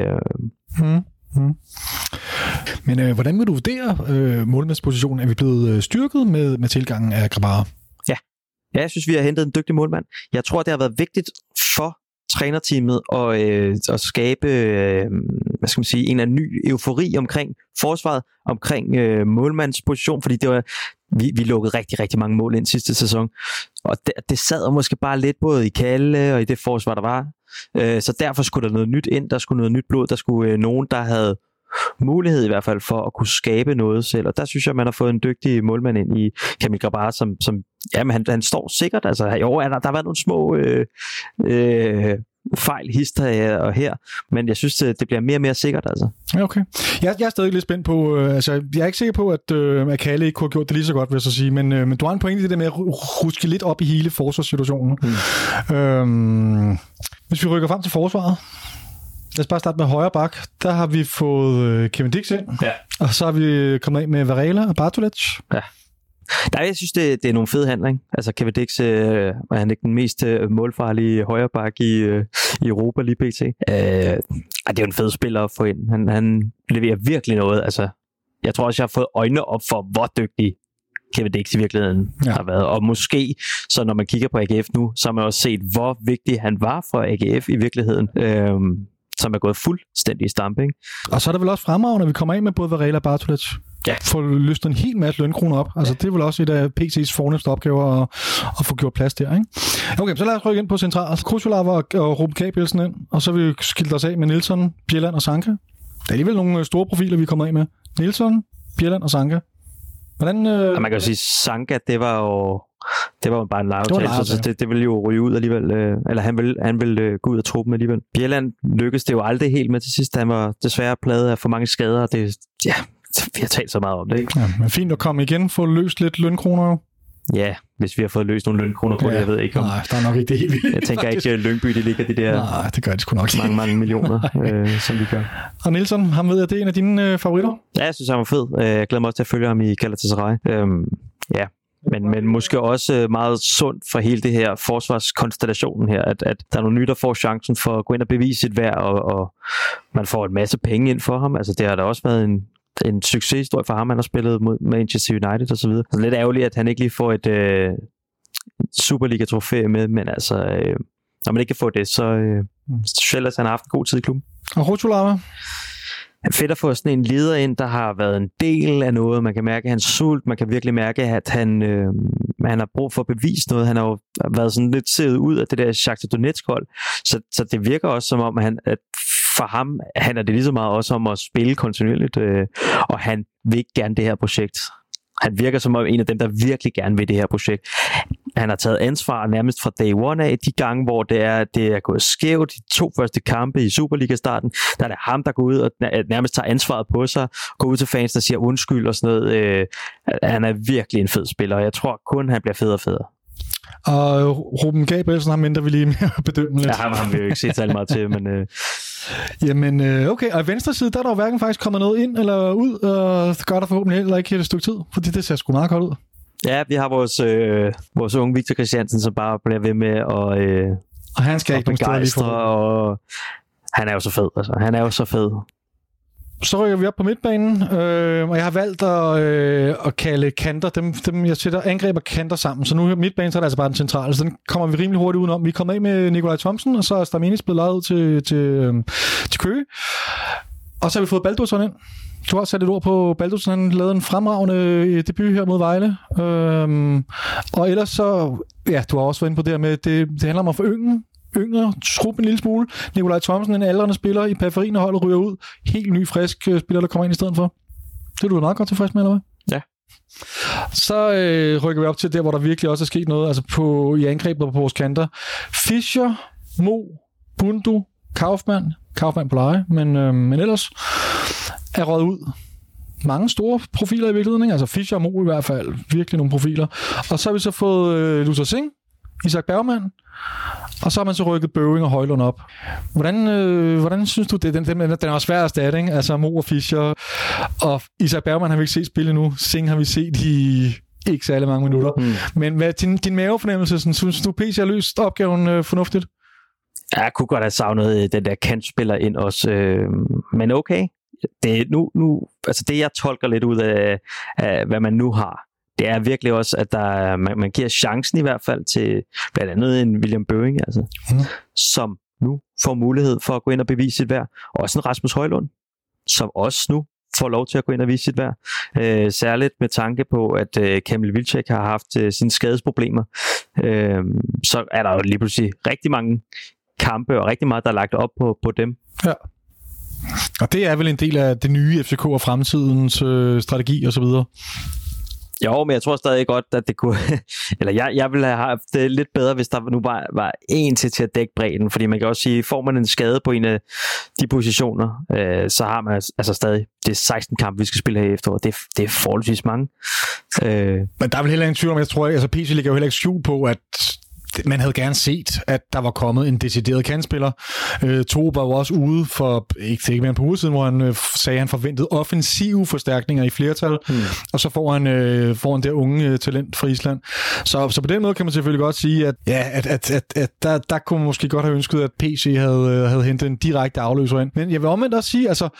Men hvordan vil du vurdere målmandspositionen? Er vi blevet styrket med tilgangen af Grabara? Ja, jeg synes, vi har hentet en dygtig målmand. Jeg tror, det har været vigtigt for trænerteamet at skabe hvad skal man sige, en ny eufori omkring forsvaret, omkring målmandsposition, fordi det var vi lukkede rigtig, rigtig mange mål ind sidste sæson, og det sad måske bare lidt både i Kalle og i det forsvar, der var. Så derfor skulle der noget nyt ind, der skulle noget nyt blod, der skulle nogen, der havde mulighed i hvert fald for at kunne skabe noget selv, og der synes jeg, man har fået en dygtig målmand ind i Kamil Grabara, som jamen, han står sikkert, altså i år der har været nogle små fejl hister og her, men jeg synes, det bliver mere og mere sikkert, altså. Ja, okay. Jeg er stadig lidt spændt på, jeg er ikke sikker på, at Kalle ikke kunne have gjort det lige så godt, vil jeg så sige, men du har en pointe i det der med at ruske lidt op i hele forsvarssituationen. Hvis vi rykker frem til forsvaret, lad os bare starte med højre bak. Der har vi fået Kevin Dix ind, og så har vi kommet af med Varela og Bartolec. Ja. Nej, jeg synes, det er nogle fede handler, ikke? Altså, Kevin Dix er han ikke den mest målfarlige højre bak i Europa lige pt. Det er jo en fed spiller at få ind. Han leverer virkelig noget. Altså, jeg tror også, jeg har fået øjnene op for, hvor dygtig Kevin Dix i virkeligheden har været. Og måske, så når man kigger på AGF nu, så har man også set, hvor vigtig han var for AGF i virkeligheden. Som er gået fuldstændig i stampe, ikke? Og så er det vel også fremragende, når vi kommer ind med både Varela og Bartolec. Ja. Får løstet en hel masse lønkroner op. Altså, det er vel også et af PC's fornemmeste opgaver at få gjort plads der, ikke? Okay, så lad os rykke ind på centralt. Krusjolava og Ruben Gabrielsen ind, og så vil vi skilte os af med Nielsen, Bjelland og Sanka. Der er alligevel nogle store profiler, vi er kommet af med. Nielsen, Bjelland og Sanka. Hvordan... man kan jo sige, Sanka, det var jo bare en lejeaftale, så det ville jo ryge ud alligevel. Eller han ville gå ud af truppen alligevel. Bjelland lykkedes det jo aldrig helt med til sidst. Han var desværre plaget af for mange skader. Vi har talt så meget om det, ikke? Ja, men fint at komme igen, få løst lidt lønkroner jo. Ja, hvis vi har fået løst nogle lønkroner på det, jeg ved ikke om... Nej, der er nok ikke det helt vildt. Jeg tænker ikke, at Lyngby, de ligger de der... Nej, det gør de sgu nok. Mange millioner, som vi gør. Og Nielsen, ham ved jeg, det er en af dine favoritter? Ja, jeg synes, han var fed. Jeg glæder mig også til at følge ham i Galatasaray. Ja, men måske også meget sundt for hele det her forsvarskonstellationen her, at der er nogle nye, der får chancen for at gå ind og bevise sit værd, og man får en masse penge ind for ham. Altså, det har da også været en succeshistorie for ham. Han har spillet mod Manchester United og så videre. Så lidt ærgerligt, at han ikke lige får et Superliga-trofæ med, men altså, når man ikke kan få det, så synes han har haft en god tid i klubben. Og Rotulava? Fedt at få sådan en leder ind, der har været en del af noget. Man kan mærke hans sult. Man kan virkelig mærke, at han har brug for at bevise noget. Han har jo været sådan lidt set ud af det der Shakhtar Donetsk-hold. Så det virker også som om, at for ham handler det lige så meget også om at spille kontinuerligt, og han vil gerne det her projekt. Han virker som om en af dem, der virkelig gerne vil det her projekt. Han har taget ansvar nærmest fra day one af, de gange, hvor det er gået skævt. De 2 første kampe i Superliga-starten, der er det ham, der går ud og nærmest tager ansvaret på sig, går ud til fans og siger undskyld og sådan noget. Han er virkelig en fed spiller, og jeg tror kun, han bliver federe og federe. Og Ruben Gabrielsen har mindre, vi lige mere bedømme lidt. Ja, ham vil jo ikke se særlig meget til, men... Jamen, okay. Og i venstre side, der er der jo hverken faktisk kommet noget ind eller ud, og det gør der forhåbentlig heller ikke et stykke tid, fordi det ser sgu meget godt ud. Ja, vi har vores unge Victor Christiansen, som bare bliver ved med at og han skal ikke begejstre, og han er jo så fed, altså. Han er jo så fed. Så rykker vi op på midtbanen, og jeg har valgt at kalde kanter, dem jeg sætter angreb og kanter sammen. Så nu midtbanen, så er det altså bare den centrale, så den kommer vi rimelig hurtigt udenom. Vi er kommet af med Nikolaj Thomsen, og så er Staminis blevet lejet ud til Køge. Og så har vi fået Baldursson ind. Du har sat et ord på Baldursson, han lavede en fremragende debut her mod Vejle. Og ellers så, ja, du har også været inde på det her med, det handler om at få yngre trup en lille smule. Nikolaj Thomsen, en aldrende spiller i periferien, og holdet ryger ud. Helt ny, frisk spiller, der kommer ind i stedet for. Det er du nok godt tilfreds med, eller hvad? Ja. Så rykker vi op til der, hvor der virkelig også er sket noget, altså i angrebet på vores kanter. Fischer, Mo, Bundu, Kaufmann på leje, men ellers er røget ud. Mange store profiler i virkeligheden, ikke? Altså Fischer og Mo i hvert fald, virkelig nogle profiler. Og så har vi så fået Luther Singh, Isak Bergmann, og så har man så rykket Bøving og Højlund op. Hvordan synes du det? Den er også svær at erstatte, ikke? Altså Mo og Fischer, og Isak Bergmann har vi ikke set spille endnu. Singh har vi set i ikke særlig mange minutter. Men hvad er din mavefornemmelse? Synes du, PC har løst opgaven fornuftigt? Ja, jeg kunne godt have savnet den der kantspiller ind også, men okay. Altså det, jeg tolker lidt ud af, hvad man nu har, det er virkelig også, at man giver chancen i hvert fald til blandt andet en William Bøving, altså, som nu får mulighed for at gå ind og bevise sit værd. Også en Rasmus Højlund, som også nu får lov til at gå ind og vise sit værd. Særligt med tanke på, at Kamil Vilcek har haft sine skadesproblemer. Så er der jo lige pludselig rigtig mange kampe, og rigtig meget, der er lagt op på dem. Ja. Og det er vel en del af det nye FCK og fremtidens strategi og så videre. Jo, men jeg tror stadig godt, at det kunne... eller jeg ville have haft det lidt bedre, hvis der nu bare var en til at dække bredden. Fordi man kan også sige, får man en skade på en af de positioner, så har man altså stadig... Det er 16 kampe, vi skal spille her i efteråret. Det er forholdsvis mange. Men der er vel heller ingen tvivl om, jeg tror, altså PC ligger jo heller ikke skjul på, at man havde gerne set, at der var kommet en decideret kantspiller. Torup var jo også ude for ikke mere end på uge siden, hvor han sagde, at han forventede offensive forstærkninger i flertal, og så får han der unge talent fra Island. Så på den måde kan man selvfølgelig godt sige, at der kunne man måske godt have ønsket, at PC havde hentet en direkte afløser ind. Men jeg vil omvendt også sige, altså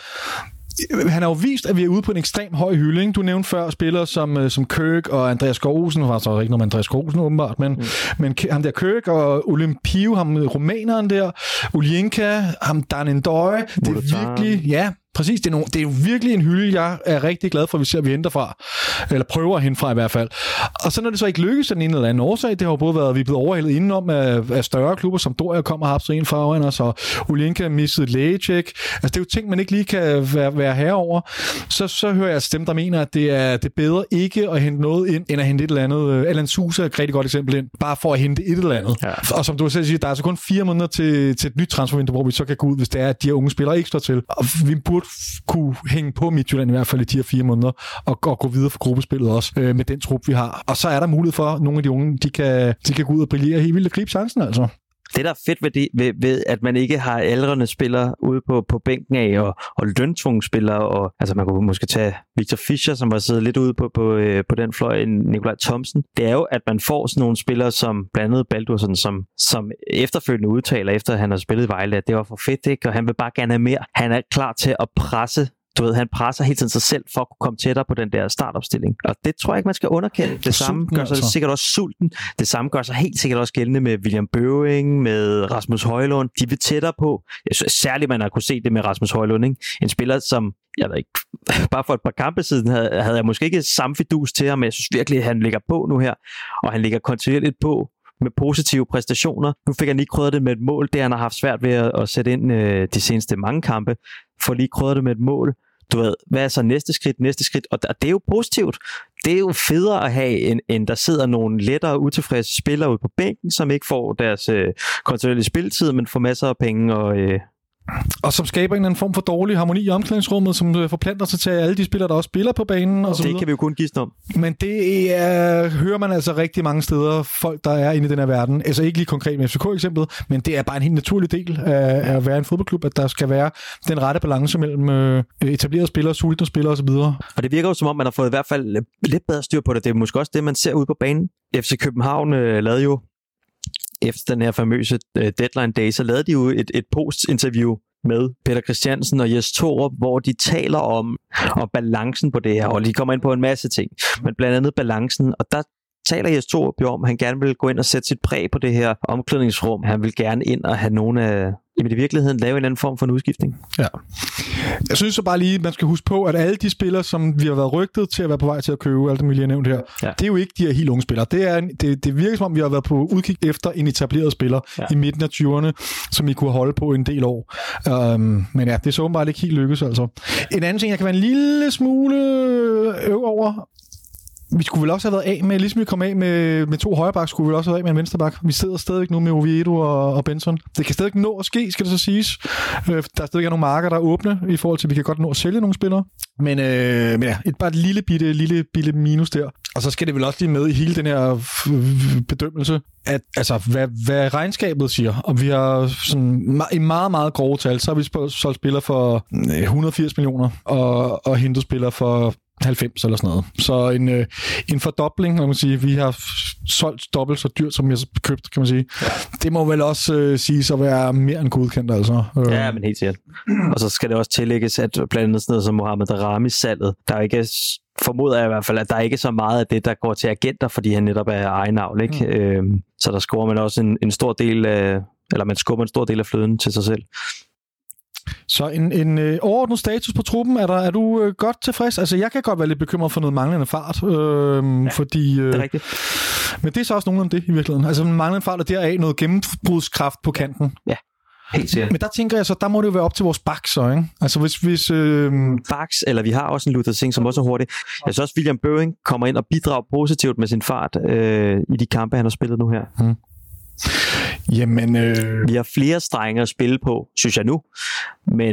han har jo vist, at vi er ude på en ekstrem høj hylde. Du nævnte før spillere som Kirk og Andreas Skovsen. Der var så ikke noget med Andreas Skovsen åbenbart, men ham der Kirk og Olympio, ham rumæneren der, Ulienka, ham Danendoy. Det er virkelig, ja, præcis. Det er jo virkelig en hylde, jeg er rigtig glad for, at vi ser, at vi henter fra. Eller prøver at hente fra i hvert fald. Og så når det så ikke lykkes af den ene eller anden årsag, det har jo både været, at vi er blevet overhældet indenom af større klubber, som Doria kommer og har haft sig en foran os, og Ulienka mistede lægetjek. Altså det er jo ting, man ikke lige kan være herover. Så hører jeg dem, der mener, at det er bedre ikke at hente noget ind, end at hente et eller andet. Alan Sousa er et rigtig godt eksempel ind, bare for at hente et eller andet. Ja. Og som du selv siger, der er altså kun 4 måneder til et nyt transfervindue, hvor vi så kan gå ud, hvis det er, at de her unge spillere ikke står til. Og vi burde kunne hænge på Midtjylland i hvert fald i de her 4 måneder, og gå videre for gruppespillet også med den trup, vi har. Og så er der mulighed for, at nogle af de unge, de kan gå ud og brillere helt vildt og gribe chancen, altså. Det, der er fedt ved at man ikke har aldrende spillere ude på bænken af, og løntvungne spillere, og altså man kunne måske tage Victor Fischer, som var siddet lidt ude på den fløj, Nikolaj Thomsen. Det er jo, at man får sådan nogle spillere, som blandt andet Baldursson, som efterfølgende udtaler, efter at han har spillet i Vejle, at det var for fedt, ikke? Og han vil bare gerne have mere. Han er klar til at presse. Du ved, han presser hele tiden sig selv for at kunne komme tættere på den der startopstilling. Og det tror jeg ikke, man skal underkende. Det samme gør sig sikkert også sulten. Det samme gør sig helt sikkert også gældende med William Bøving, med Rasmus Højlund. De vil tættere på. Jeg synes særligt, man har kunne se det med Rasmus Højlund, ikke? En spiller, som jeg ved ikke, bare for et par kampe siden havde jeg måske ikke samme fidus til ham, men jeg synes virkelig, at han ligger på nu her. Og han ligger kontinuerligt på med positive præstationer. Nu fik han lige krydret det med et mål. Det han har haft svært ved at sætte ind de seneste mange kampe. For lige krydret det med et mål. Du ved, hvad er så næste skridt? Og det er jo positivt. Det er jo federe at have, end der sidder nogle lettere utilfredse spillere ude på bænken, som ikke får deres kontinuerlige spilletid, men får masser af penge og som skaber en eller anden form for dårlig harmoni i omklædningsrummet, som forplanter sig til alle de spillere, der også spiller på banen. Og så det videre. Kan vi jo kun gisne om. Men det hører man altså rigtig mange steder, folk, der er inde i den her verden. Altså ikke lige konkret med FCK-eksemplet, men det er bare en helt naturlig del af at være en fodboldklub, at der skal være den rette balance mellem etablerede spillere, sultne spillere osv. Og det virker jo som om, man har fået i hvert fald lidt bedre styr på det. Det er måske også det, man ser ude på banen. FC København lavede jo efter den her famøse deadline day, så lavede de jo et post-interview med Peter Christiansen og Jes Torup, hvor de taler om balancen på det her, og de kommer ind på en masse ting, men blandt andet balancen, og der taler Jes Torup jo om, at han gerne vil gå ind og sætte sit præg på det her omklædningsrum. Han vil gerne ind og have nogen af... Jamen i virkeligheden lave en anden form for en udskiftning. Ja. Jeg synes så bare lige, man skal huske på, at alle de spillere, som vi har været rygtet til at være på vej til at købe, alt det vi lige har nævnt her, det er jo ikke de her helt unge spillere. Det virker som om, vi har været på udkig efter en etableret spiller i midten af 20'erne, som I kunne holde på en del år. Men ja, det er så bare ikke helt lykkes altså. En anden ting, jeg kan være en lille smule over... Vi skulle vel også have været af med, ligesom vi kom af med 2 højrebacks, skulle vi vel også have været af med en venstreback. Vi sidder stadig nu med Oviedo og Benson. Det kan stadig nå at ske, skal det så siges. Der er stadig nogle marker, der er åbne, i forhold til, at vi kan godt nå at sælge nogle spillere. Men ja, bare et lille bitte minus der. Og så skal det vel også lige med i hele den her bedømmelse, at altså, hvad regnskabet siger. Og vi har sådan i meget, meget grove tal, så har vi solgt spillere for 180 millioner og hentet spillere for 90 eller sådan noget. Så en fordobling, man kan sige. Vi har solgt dobbelt så dyrt, som vi har købt, kan man sige. Ja. Det må vel også siges at være mere end godkendt, altså. Ja, men helt sikkert. Og så skal det også tillægges, at blandt andet sådan noget som Mohamed Darami-salget, der ikke formoder jeg i hvert fald, at der ikke er så meget af det, der går til agenter, fordi han netop er egenavl, ikke? Så der scorer man også en stor del af, eller man skubber en stor del af fløden til sig selv. Så en overordnet status på truppen, er du godt tilfreds? Altså, jeg kan godt være lidt bekymret for noget manglende fart, fordi... det er rigtigt. Men det er så også nogenlunde det i virkeligheden. Altså, manglende fart, og deraf noget gennembrudskraft på kanten. Ja, helt sikkert. Men der tænker jeg så, der må det jo være op til vores backs, så, ikke? Altså, hvis backs, eller vi har også en Luther Singh, som også er hurtig. Jeg synes også, William Bøving kommer ind og bidrager positivt med sin fart i de kampe, han har spillet nu her. Jamen, vi har flere strenge at spille på, synes jeg nu. Men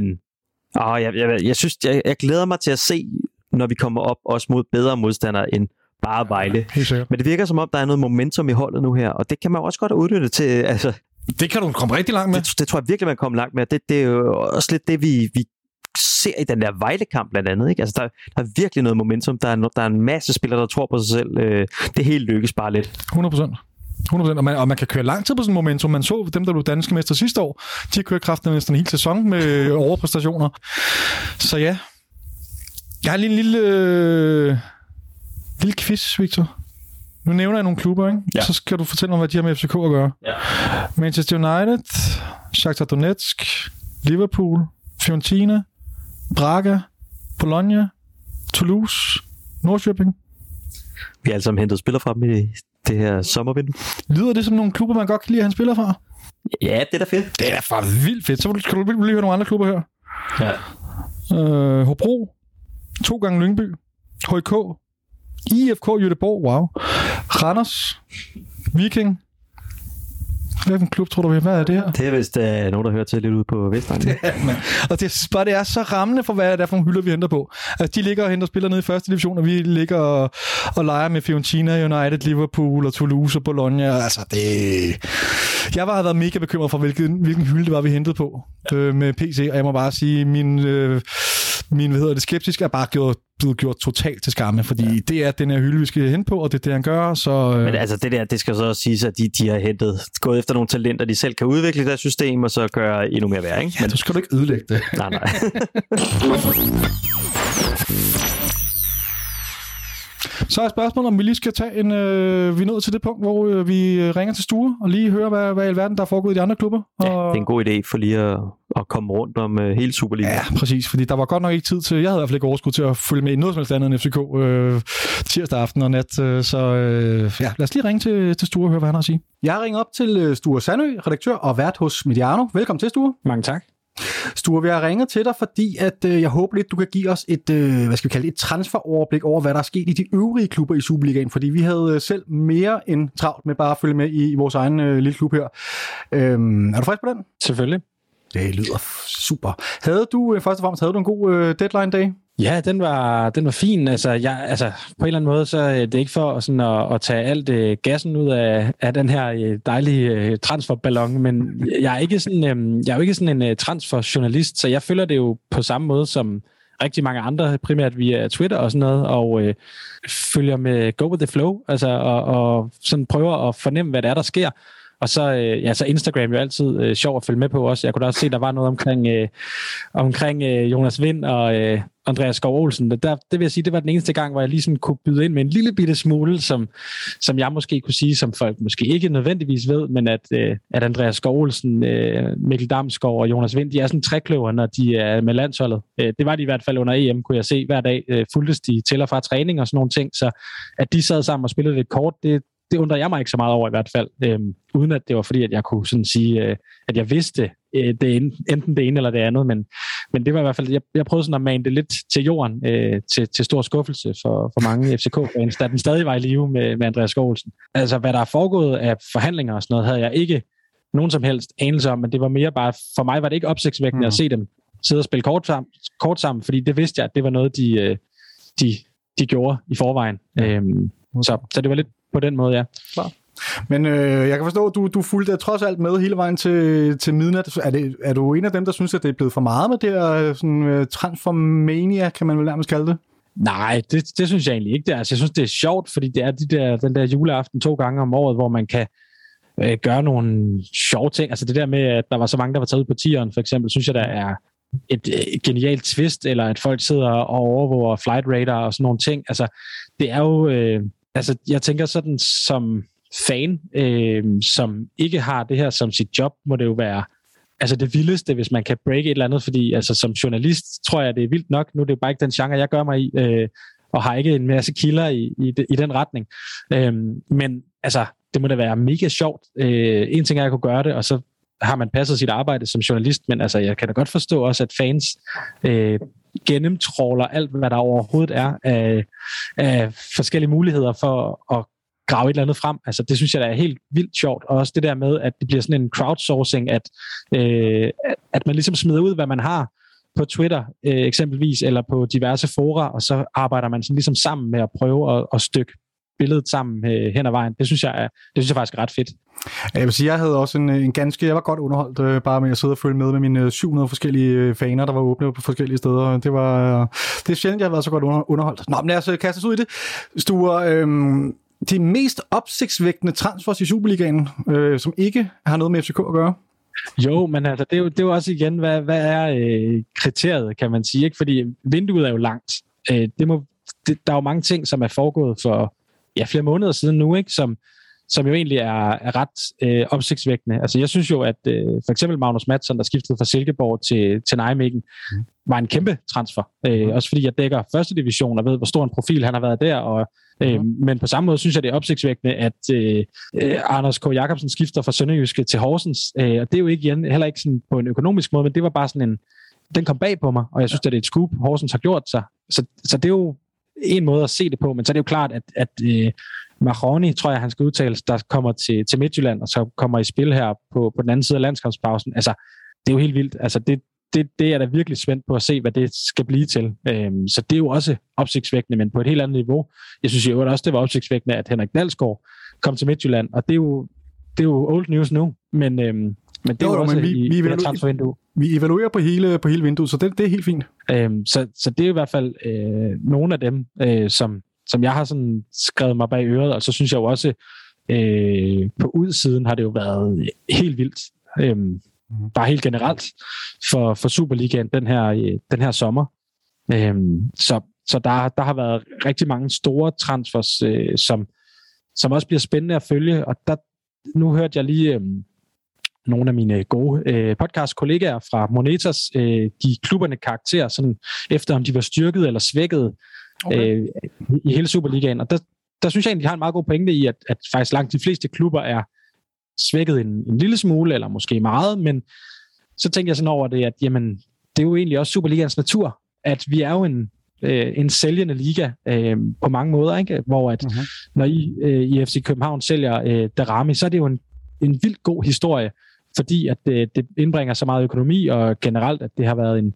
jeg synes, jeg glæder mig til at se, når vi kommer op også mod bedre modstandere end bare Vejle. Men det virker som om, der er noget momentum i holdet nu her, og det kan man også godt udnytte til. Altså, det kan du komme rigtig langt med. Det tror jeg virkelig, man kommer langt med. Det er jo også lidt det, vi ser i den der Vejle-kamp blandt andet. Ikke? Altså, der er virkelig noget momentum. Der er en masse spillere, der tror på sig selv. Det hele lykkes bare lidt. 100%. Og man kan køre lang tid på sådan en momentum. Man så dem, der blev danske mester sidste år. De har kørt kraften næsten en hel sæson med overpræstationer. Så ja. Jeg har lige en lille quiz, Victor. Nu nævner jeg nogle klubber, ikke? Ja. Så skal du fortælle mig, hvad de har med FCK at gøre. Ja. Manchester United, Shakhtar Donetsk, Liverpool, Fiorentina, Braga, Bologna, Toulouse, Norrköping. Vi har alle sammen hentet spillere fra dem i det her sommervindue. Lyder det som nogle klubber, man godt kan lide at han spiller fra? Ja, det er da fedt. Det er da for vildt fedt. Så skal du lige høre nogle andre klubber her. Ja. Hobro, 2 gange Lyngby, HK, IFK Göteborg, wow. Randers, Viking. Hvilken klub tror du, vi har? Hvad er det her? Det er vist nogen, der hører til lidt ude på Vestegnen. Og det er så rammende for, hvad det er for nogle hylder, vi henter på. Altså, de ligger og henter spillere nede i første division, og vi ligger og leger med Fiorentina, United, Liverpool og Toulouse og Bologna. Altså, jeg har været mega bekymret for, hvilken hylde det var, vi hentede på med PC, og jeg må bare sige, min skeptisk er bare blevet gjort totalt til skamme, fordi det er den her hylde, vi skal hente på, og det er det, han gør, så... Men altså, det skal så også siges, at de har gået efter nogle talenter, de selv kan udvikle deres system, og så gøre endnu mere værd, ikke? Ja, så skal du ikke ødelægge det. Nej. Så er spørgsmålet, om vi lige skal tage vi er nået til det punkt, hvor vi ringer til Sture og lige høre, hvad i alverden der er foregået i de andre klubber. Ja, det er en god idé for lige at komme rundt om hele Superligaen. Ja, præcis, fordi der var godt nok ikke tid til, jeg havde i hvert fald ikke overskud til at følge med i noget som helst andet end FCK tirsdag aften og nat. Ja, lad os lige ringe til Sture og høre, hvad han har at sige. Jeg ringer op til Sture Sandø, redaktør og vært hos Mediano. Velkommen til, Sture. Mange tak. Sture, vi har ringet til dig, fordi at, jeg håber lidt, du kan give os et transferoverblik over, hvad der er sket i de øvrige klubber i Superligaen, fordi vi havde selv mere end travlt med bare at følge med i vores egen lille klub her. Er du frisk på den? Selvfølgelig. Det lyder super. Havde du først og fremmest en god deadline dag? Ja, den var fin. Altså på en eller anden måde, så er det ikke for sådan at tage alt gassen ud af den her dejlige transferballon, men jeg er jo ikke sådan en transferjournalist, så jeg følger det jo på samme måde som rigtig mange andre, primært via Twitter og sådan noget, og følger med go with the flow, altså og sådan prøver at fornemme, hvad det er, der sker. Og så Instagram jo altid sjov at følge med på også. Jeg kunne da også se, der var noget omkring Jonas Vind og Andreas Skov Olsen. Det vil jeg sige, det var den eneste gang, hvor jeg lige sådan kunne byde ind med en lille bitte smule, som jeg måske kunne sige, som folk måske ikke nødvendigvis ved, men at Andreas Skov Olsen, Mikkel Damsgaard og Jonas Vind, de er sådan trekløver, når de er med landsholdet. Det var de i hvert fald under EM, kunne jeg se hver dag. Fulgtes de til og fra træning og sådan nogle ting, så at de sad sammen og spillede lidt kort, det undrer jeg mig ikke så meget over i hvert fald, uden at det var fordi, at jeg kunne sådan sige, at jeg vidste enten det ene eller det andet, men det var i hvert fald, jeg prøvede sådan at mane det lidt til jorden, til stor skuffelse for mange FCK-fans, da den stadig var i live med Andreas Skov Olsen. Altså, hvad der er foregået af forhandlinger og sådan noget, havde jeg ikke nogen som helst anelse om, men det var mere bare, for mig var det ikke opsigtsvækkende at se dem sidde og spille kort sammen, fordi det vidste jeg, at det var noget, de gjorde i forvejen. Så det var lidt på den måde, ja. Klar. Men jeg kan forstå, at du fulgte trods alt med hele vejen til midnat. Er du en af dem, der synes, at det er blevet for meget med det her sådan, transfermania, kan man vel nærmest kalde det? Nej, det synes jeg egentlig ikke. Jeg synes, det er sjovt, fordi det er den der juleaften 2 gange om året, hvor man kan gøre nogle sjove ting. Altså det der med, at der var så mange, der var taget ud på tieren, for eksempel, synes jeg, der er et genialt twist, eller at folk sidder og overvåger flight radar og sådan nogle ting. Altså, det er jo... Altså, jeg tænker sådan, som fan, som ikke har det her som sit job, må det jo være altså det vildeste, hvis man kan breake et eller andet, fordi altså, som journalist tror jeg, det er vildt nok. Nu er det bare ikke den genre, jeg gør mig i, og har ikke en masse kilder i den retning. Men altså, det må da være mega sjovt. En ting er at kunne gøre det, og så har man passet sit arbejde som journalist, men altså, jeg kan da godt forstå også, at fans gennemtråler alt, hvad der overhovedet er af forskellige muligheder for at grave et eller andet frem. Altså, det synes jeg, der er helt vildt sjovt. Og også det der med, at det bliver sådan en crowdsourcing, at man ligesom smider ud, hvad man har på Twitter eksempelvis, eller på diverse fora, og så arbejder man sådan ligesom sammen med at prøve at stykke billedet sammen hen ad vejen. Det synes jeg faktisk er ret fedt. Jeg vil sige, jeg havde også jeg var godt underholdt bare med at sidde og følge med mine 700 forskellige faner, der var åbne på forskellige steder. Det er sjældent, jeg har været så godt underholdt. Nå, men lad os kaste os ud i det. Stuer, de mest opsigtsvækkende transfers i Superligaen, som ikke har noget med FCK at gøre? Jo, men altså, det er jo også igen, hvad er kriteriet, kan man sige, ikke? Fordi vinduet er jo langt. Der er jo mange ting, som er foregået for flere måneder siden nu, ikke? Som jo egentlig er ret opsigtsvækkende. Altså, jeg synes jo, at for eksempel Magnus Mattsson, der skiftede fra Silkeborg til Nijmegen, var en kæmpe transfer. Også fordi jeg dækker første division og ved, hvor stor en profil han har været der. Og, men på samme måde synes jeg, det er opsigtsvækkende, at Anders K. Jacobsen skifter fra Sønderjyske til Horsens. Og det er jo heller ikke sådan på en økonomisk måde, men det var bare sådan den kom bag på mig, og jeg synes, at det er et scoop, Horsens har gjort sig. Så det er jo en måde at se det på, men så er det jo klart, at Mahoney, tror jeg, han skal udtales, der kommer til Midtjylland, og så kommer i spil her på den anden side af landskampspausen. Altså, det er jo helt vildt. Altså, det er da virkelig spændt på at se, hvad det skal blive til. Så det er jo også opsigtsvækkende, men på et helt andet niveau. Jeg synes jo også, det var opsigtsvækkende, at Henrik Dalsgaard kom til Midtjylland, og det er jo old news nu, men det er jo også i transfervindue. Vi evaluerer på hele vinduet, så det er helt fint. Så det er i hvert fald nogle af dem, som jeg har sådan skrevet mig bag øret, og så synes jeg jo også, på udsiden har det jo været helt vildt. Bare helt generelt for Superligaen den her sommer. Så der har været rigtig mange store transfers, som også bliver spændende at følge, og nu hørte jeg lige nogle af mine gode podcast-kollegaer fra Monetas give klubberne karakter, sådan efter om de var styrket eller svækket i hele Superligaen. Og der synes jeg egentlig, de har en meget god pointe i, at faktisk langt de fleste klubber er svækket en lille smule, eller måske meget, men så tænker jeg sådan over det, at jamen, det er jo egentlig også Superligaens natur, at vi er jo en sælgende liga på mange måder, ikke? Hvor at når I FC København sælger Darami, så er det jo en vildt god historie, fordi at det indbringer så meget økonomi, og generelt, at det har været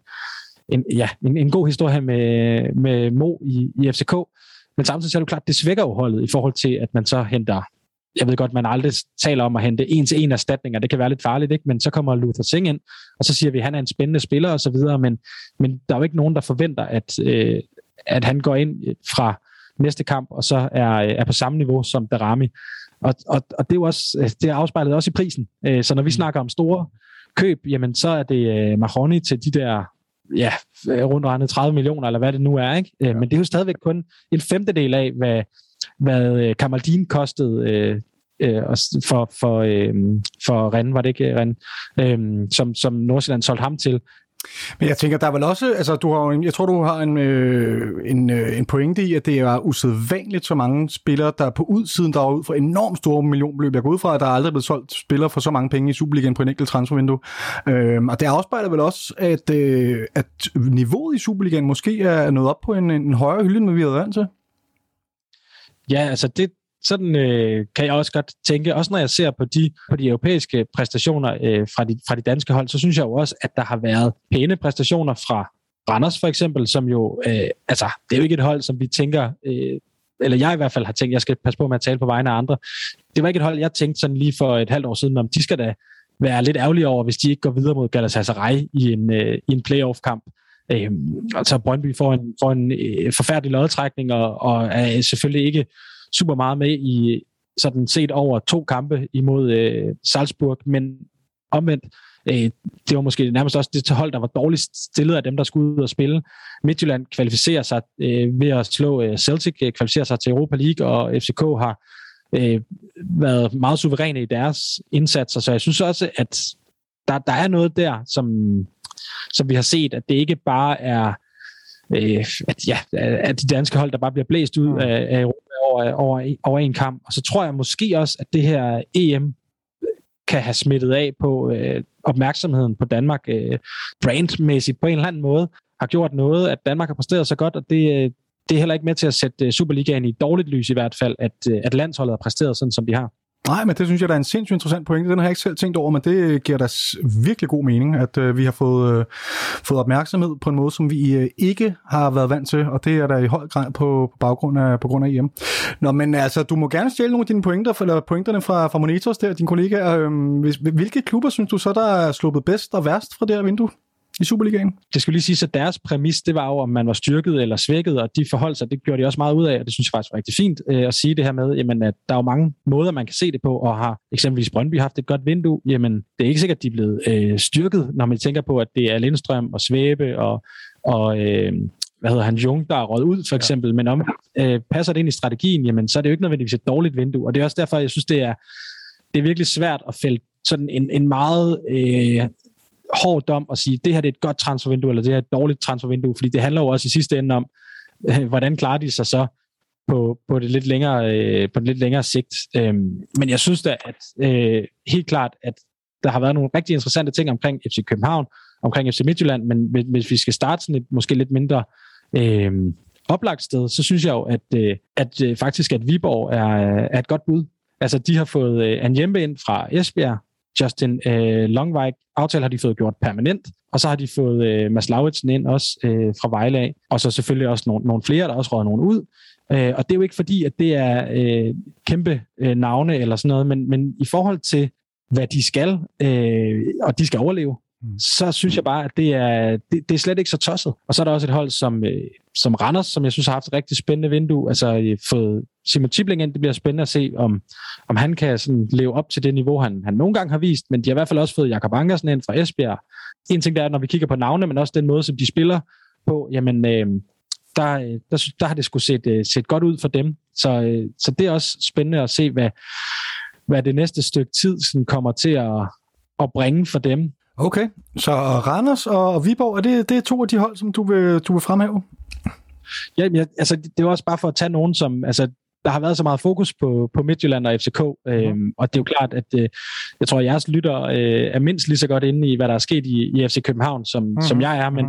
en god historie med Mo i FCK, men samtidig så er det jo klart, det svækker jo holdet i forhold til, at man så henter, jeg ved godt, man aldrig taler om at hente 1-til-1 erstatninger, det kan være lidt farligt, ikke? Men så kommer Luther Singh ind, og så siger vi, at han er en spændende spiller og så videre, men der er jo ikke nogen, der forventer, at han går ind fra næste kamp, og så er på samme niveau som Darami. Og det er jo også, det er afspejlet også i prisen. Så når vi snakker om store køb, jamen så er det Mahoney til de der rundt regnet 30 millioner, eller hvad det nu er, ikke? Men det er jo stadigvæk kun en femtedel af, hvad Kamaldin kostede for Rennes, var det ikke Rennes, som Nordsjælland solgte ham til. Men jeg tænker, der er vel også, altså jeg tror, du har en pointe i, at det er usædvanligt så mange spillere, der på udsiden drager ud for enormt store millionbeløb. Jeg går ud fra, at der aldrig er blevet solgt spillere for så mange penge i Superligaen på en enkelt transfervindue. Og det afspejler vel også, at niveauet i Superligaen måske er nået op på en højere hylde, end vi har været vant til. Ja, altså sådan kan jeg også godt tænke, også når jeg ser på de europæiske præstationer fra de danske hold, så synes jeg jo også, at der har været pæne præstationer fra Randers for eksempel, som jo, det er jo ikke et hold, som vi tænker, eller jeg i hvert fald har tænkt, jeg skal passe på med at tale på vegne af andre. Det var ikke et hold, jeg tænkte sådan lige for et halvt år siden, om de skal da være lidt ærgerlige over, hvis de ikke går videre mod Galatasaray i en playoff-kamp. Og så Brøndby får en forfærdelig lodtrækning, og er selvfølgelig ikke super meget med i sådan set over 2 kampe imod Salzburg, men omvendt, det var måske nærmest også det hold, der var dårligst stillet af dem, der skulle ud og spille. Midtjylland kvalificerer sig ved at slå Celtic, kvalificerer sig til Europa League, og FCK har været meget suveræne i deres indsatser, så jeg synes også, at der er noget der, som vi har set, at det ikke bare er at de danske hold, der bare bliver blæst ud af Europa over en kamp. Og så tror jeg måske også, at det her EM kan have smittet af på opmærksomheden på Danmark brandmæssigt på en eller anden måde, har gjort noget, at Danmark har præsteret så godt, og det er heller ikke med til at sætte Superligaen i et dårligt lys i hvert fald, at landsholdet har præsteret sådan, som de har. Nej, men det synes jeg, der er en sindssygt interessant pointe. Den har jeg ikke selv tænkt over, men det giver da virkelig god mening, at vi har fået opmærksomhed på en måde, som vi ikke har været vant til, og det er der i høj grad på grund af EM. Nå, men altså, du må gerne stjæle nogle af dine pointer, eller pointerne fra Monitors der, dine kollegaer. Hvilke klubber synes du så, der er sluppet bedst og værst fra det her vindue i Superligaen? Det skulle lige sige, at deres præmis, det var jo, om man var styrket eller svækket, og de forholdt sig, det gjorde de også meget ud af, og det synes jeg faktisk var rigtig fint at sige det her med, jamen, at der er jo mange måder, man kan se det på, og har eksempelvis Brøndby haft et godt vindue, jamen, det er ikke sikkert, at de er blevet styrket, når man tænker på, at det er Lindstrøm og Svæbe og Jung, der er røget ud, for eksempel, men om passer det ind i strategien, jamen, så er det jo ikke nødvendigvis et dårligt vindue, og det er også derfor, jeg synes, det er virkelig svært at fælde sådan en meget hård dom at sige, det her det er et godt transfervindue, eller det her er et dårligt transfervindue, fordi det handler jo også i sidste ende om, hvordan klarer de sig så på det lidt længere sigt. Men jeg synes da, at helt klart, at der har været nogle rigtig interessante ting omkring FC København, omkring FC Midtjylland, men hvis vi skal starte sådan et måske lidt mindre oplagt sted, så synes jeg jo, at faktisk, at Viborg er et godt bud. Altså, de har fået Anjembe ind fra Esbjerg, Justin Longvik aftale har de fået gjort permanent, og så har de fået Mads Lauritsen ind også fra Vejle af, og så selvfølgelig også nogle flere, der også røget nogen ud. Og det er jo ikke fordi, at det er kæmpe navne eller sådan noget, men i forhold til, hvad de skal, og de skal overleve, så synes jeg bare, at det er slet ikke så tosset. Og så er der også et hold som Randers, som jeg synes har haft et rigtig spændende vindue. Altså fået Simon Tibling ind, det bliver spændende at se, om han kan sådan leve op til det niveau, han nogle gange har vist, men de har i hvert fald også fået Jakob Ankersen ind fra Esbjerg. En ting der er, når vi kigger på navne, men også den måde, som de spiller på, jamen der har det sgu set godt ud for dem. Så det er også spændende at se, hvad det næste stykke tid sådan kommer til at bringe for dem. Okay, så Randers og Viborg, det er 2 af de hold, som du vil fremhæve? Ja, altså det er også bare for at tage nogen, som... Altså, der har været så meget fokus på Midtjylland og FCK, og det er jo klart, at jeg tror, at jeres lytter er mindst lige så godt inde i, hvad der er sket i FC København, som jeg er, men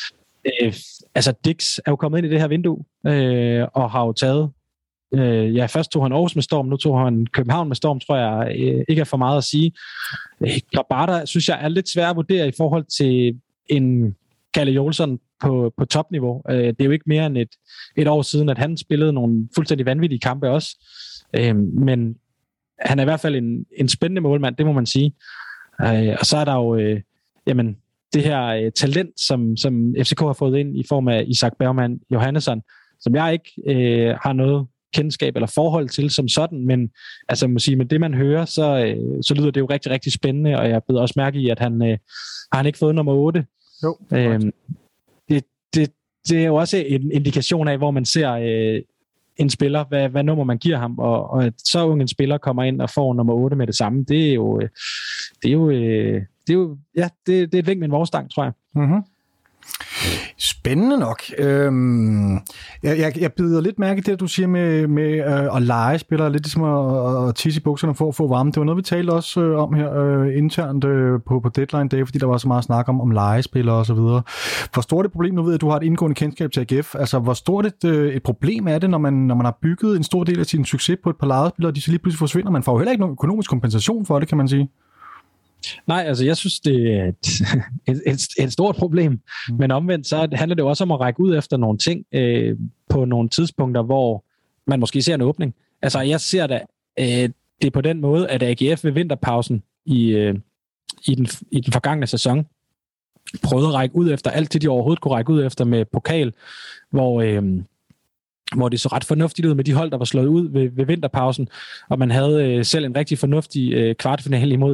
altså Dix er jo kommet ind i det her vindue, og har jo taget først tog han Aarhus med storm, nu tog han København med storm, tror jeg ikke er for meget at sige. Grabata synes jeg er lidt svær at vurdere i forhold til en Kalle Jolson på topniveau. Det er jo ikke mere end et år siden, at han spillede nogle fuldstændig vanvittige kampe også. Men han er i hvert fald en spændende målmand, det må man sige. Og så er der jo det her talent, som FCK har fået ind i form af Isak Bergman Johannesson, som jeg ikke har noget kendskab eller forhold til som sådan, men altså jeg må sige, med det man hører, så lyder det jo rigtig, rigtig spændende, og jeg beder også mærke i, at har han ikke fået nummer 8. Jo. Det er jo også en indikation af, hvor man ser en spiller, hvad nummer man giver ham, og at så ung en spiller kommer ind og får nummer 8 med det samme, det er jo et vink med en vognstang, tror jeg. Mm-hmm. Spændende nok. Jeg bider lidt mærke i det, du siger med at lege spillere, lidt ligesom at tisse i bukserne for at få varme. Det var noget, vi talte også om her internt på Deadline Day, fordi der var så meget snak om legespillere og så videre. Hvor stort et problem, nu ved jeg, at du har et indgående kendskab til AGF, altså hvor stort et problem er det, når man har bygget en stor del af sin succes på et par legespillere, og de så lige pludselig forsvinder? Man får jo heller ikke nogen økonomisk kompensation for det, kan man sige. Nej, altså jeg synes, det er et stort problem, men omvendt så handler det også om at række ud efter nogle ting på nogle tidspunkter, hvor man måske ser en åbning. Altså jeg ser det på den måde, at AGF ved vinterpausen i den forgangne sæson prøvede at række ud efter alt det, de overhovedet kunne række ud efter med pokal, hvor det så ret fornuftigt ud med de hold, der var slået ud ved vinterpausen, og man havde selv en rigtig fornuftig kvartfinale imod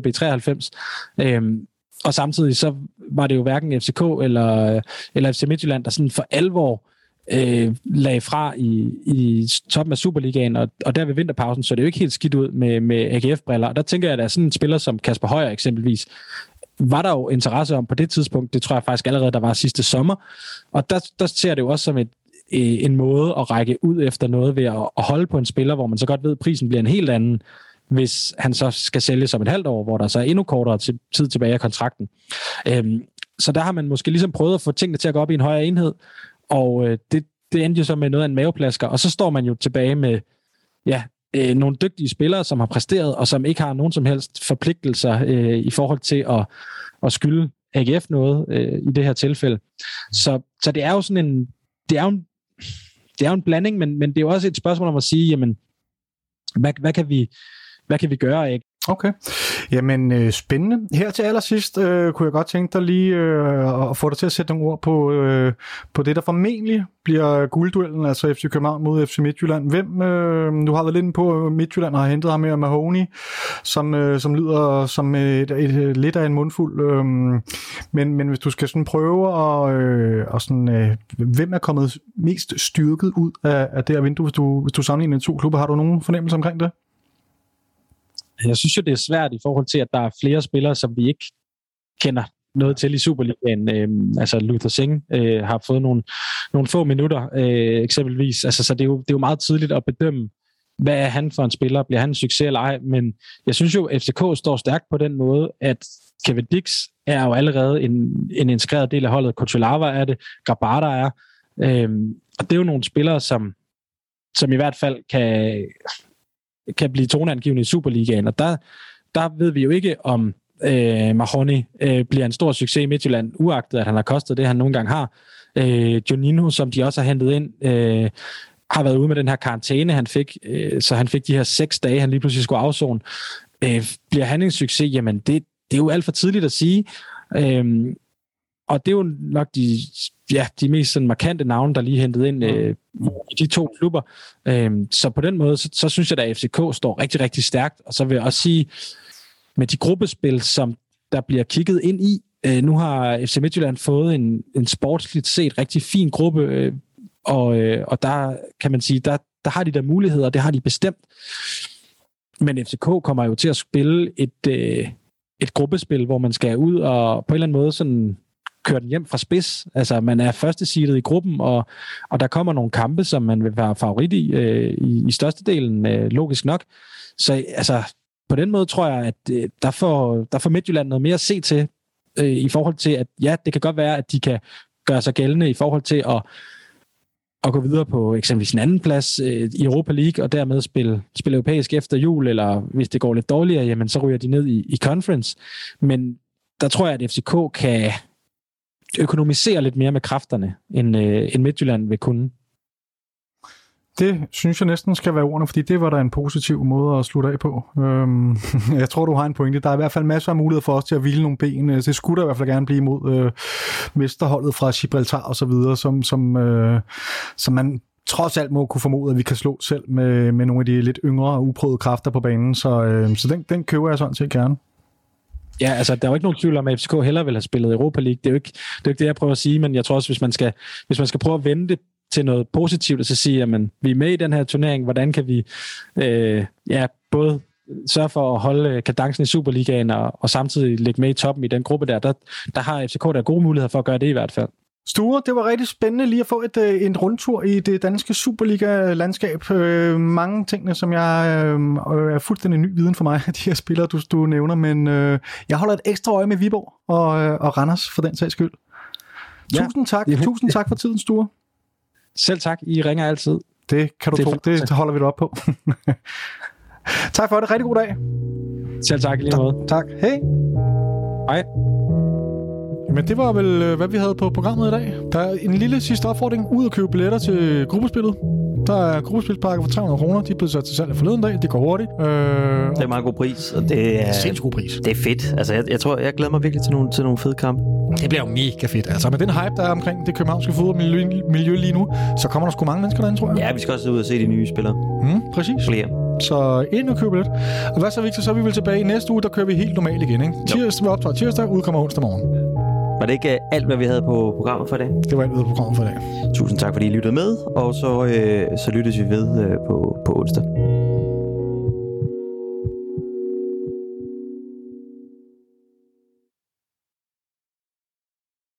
B93. Og samtidig så var det jo hverken FCK eller FC Midtjylland, der sådan for alvor lagde fra i toppen af Superligaen, og der ved vinterpausen, så det er jo ikke helt skidt ud med AGF-briller. Og der tænker jeg, at der er sådan en spiller som Kasper Højer eksempelvis, var der jo interesse om på det tidspunkt, det tror jeg faktisk allerede, der var sidste sommer, og der ser det jo også som en måde at række ud efter noget ved at holde på en spiller, hvor man så godt ved, at prisen bliver en helt anden, hvis han så skal sælges om et halvt år, hvor der så er endnu kortere tid tilbage af kontrakten. Så der har man måske ligesom prøvet at få tingene til at gå op i en højere enhed, og det endte jo så med noget af en maveplasker, og så står man jo tilbage med nogle dygtige spillere, som har præsteret, og som ikke har nogen som helst forpligtelser i forhold til at skylde AGF noget i det her tilfælde. Så det er jo sådan en det er jo en blanding, men det er jo også et spørgsmål om at sige, jamen, hvad kan vi gøre, ikke? Okay. Jamen, spændende. Her til allersidst kunne jeg godt tænke dig lige at få dig til at sætte nogle ord på det, der formentlig bliver guldduellen, altså FC København mod FC Midtjylland. Hvem, du har været lidt på, Midtjylland har hentet ham med Mahoney, som lyder som et lidt af en mundfuld. Men hvis du skal sådan prøve og sådan, hvem er kommet mest styrket ud af det her vindue, hvis du sammenligner de to klubber, har du nogen fornemmelse omkring det? Jeg synes jo, det er svært i forhold til, at der er flere spillere, som vi ikke kender noget til i Superligaen. Altså Luther Singh har fået nogle få minutter eksempelvis. Altså, så det er jo meget tidligt at bedømme, hvad er han for en spiller? Bliver han en succes eller ej? Men jeg synes jo, at FCK står stærkt på den måde, at Kevin Dix er jo allerede en integreret del af holdet. Kutsulava er det, Grabada er. Og det er jo nogle spillere, som i hvert fald kan blive toneangivende i Superligaen, og der ved vi jo ikke, om Mahoney bliver en stor succes i Midtjylland, uagtet at han har kostet det, han nogle gange har. Juninho, som de også har hentet ind, har været ude med den her karantæne, han fik, så han fik de her 6 dage, han lige pludselig skulle afzone. Bliver han en succes? Jamen, det er jo alt for tidligt at sige. Og det er jo nok de mest sådan markante navne, der lige hentet ind i de to klubber. Så på den måde, så synes jeg, at FCK står rigtig, rigtig stærkt. Og så vil jeg også sige, med de gruppespil, som der bliver kigget ind i, nu har FC Midtjylland fået en sportsligt set rigtig fin gruppe, og der kan man sige, der har de der muligheder, det har de bestemt. Men FCK kommer jo til at spille et gruppespil, hvor man skal ud og på en eller anden måde sådan køre den hjem fra spids. Altså, man er første seedet i gruppen, og der kommer nogle kampe, som man vil være favorit i størstedelen, logisk nok. Så altså, på den måde tror jeg, at der får Midtjylland noget mere at se til, i forhold til, at ja, det kan godt være, at de kan gøre sig gældende i forhold til at gå videre på eksempelvis en anden plads i Europa League, og dermed spille europæisk efter jul, eller hvis det går lidt dårligere, jamen så ryger de ned i conference. Men der tror jeg, at FCK kan økonomisere lidt mere med kræfterne, end Midtjylland vil kunne. Det synes jeg næsten skal være ordene, fordi det var da en positiv måde at slutte af på. Jeg tror, du har en pointe. Der er i hvert fald masser af mulighed for os til at hvile nogle ben. Det skulle der i hvert fald gerne blive imod mesterholdet fra Gibraltar og så videre, som man trods alt må kunne formode, at vi kan slå selv med nogle af de lidt yngre og uprøvede kræfter på banen, så den køber jeg sådan set gerne. Ja, altså der er jo ikke nogen tvivl om, at FCK hellere vil have spillet Europa League. Det er jo ikke det, jeg prøver at sige, men jeg tror også, hvis man skal prøve at vende det til noget positivt, og så sige, at vi er med i den her turnering, hvordan kan vi både sørge for at holde kadencen i Superligaen og samtidig ligge med i toppen i den gruppe der har FCK der gode muligheder for at gøre det i hvert fald. Sture, det var rigtig spændende lige at få en rundtur i det danske Superliga-landskab. Mange tingene, som jeg er fuldstændig ny viden for mig, de her spillere, du nævner, men jeg holder et ekstra øje med Viborg og Randers for den sags skyld. Tusind tak. Tusind tak for tiden, Sture. Selv tak. I ringer altid. Det kan du tro. Det holder vi dig op på. Tak for det. Rigtig god dag. Selv tak i lige måde. Tak. Hej. Hej. Men det var vel, hvad vi havde på programmet i dag. Der er en lille sidste opfordring. Ud at købe billetter til gruppespillet. Der er gruppespilspakker for 300 kroner. De er blevet sat til salg forleden dag. Det går hurtigt. Det er en meget god pris, og det er sindssygt god pris. Det er fedt. Altså, jeg tror, jeg glæder mig virkelig til nogle fede kampe. Det bliver jo mega fedt. Altså, med den hype, der er omkring det københavnske fodboldmiljø lige nu, så kommer der sgu mange mennesker derinde, tror jeg. Ja, vi skal også ud og se de nye spillere. Præcis. Flere. Så ind og købe lidt. Og hvad så, Victor? Så er vi vel tilbage i næste uge. Der kører vi helt normalt igen, ikke? Tirsdag, vi optager tirsdag, udkommer onsdag morgen. Var det ikke alt, hvad vi havde på programmet for i dag? Det var alt, hvad på programmet for i dag. Tusind tak, fordi I lyttede med, og så lyttes vi ved på onsdag.